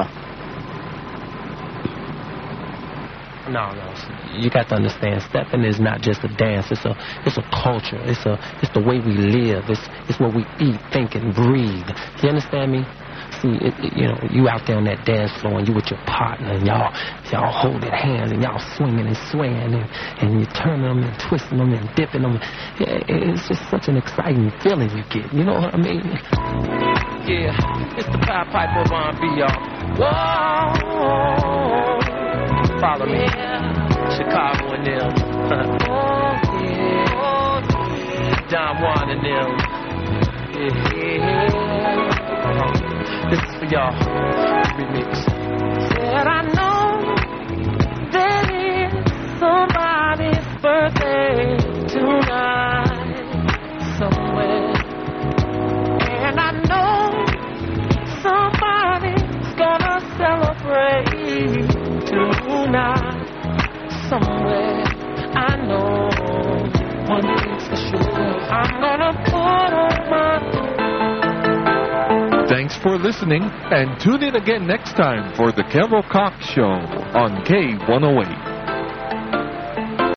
No, no. You got to understand, stepping is not just a dance. It's a it's a culture. It's a it's the way we live. It's it's what we eat, think, and breathe. You understand me? See, it, it, you know, you out there on that dance floor and you with your partner and y'all y'all holding hands and y'all swinging and swaying and, and you turning them and twisting them and dipping them. Yeah, it's just such an exciting feeling you get. You know what I mean? Yeah, it's the Pied Piper of R and B, y'all. Whoa, follow me. Chicago and them. Don Juan and them. Yeah. This is for y'all. Remix. Said I know that it's somebody's birthday tonight somewhere, and I know somebody's gonna celebrate tonight somewhere. I know one thing's for sure. I'm gonna put on my. Thanks for listening, and tune in again next time for the Carol Cox Show on K one oh eight.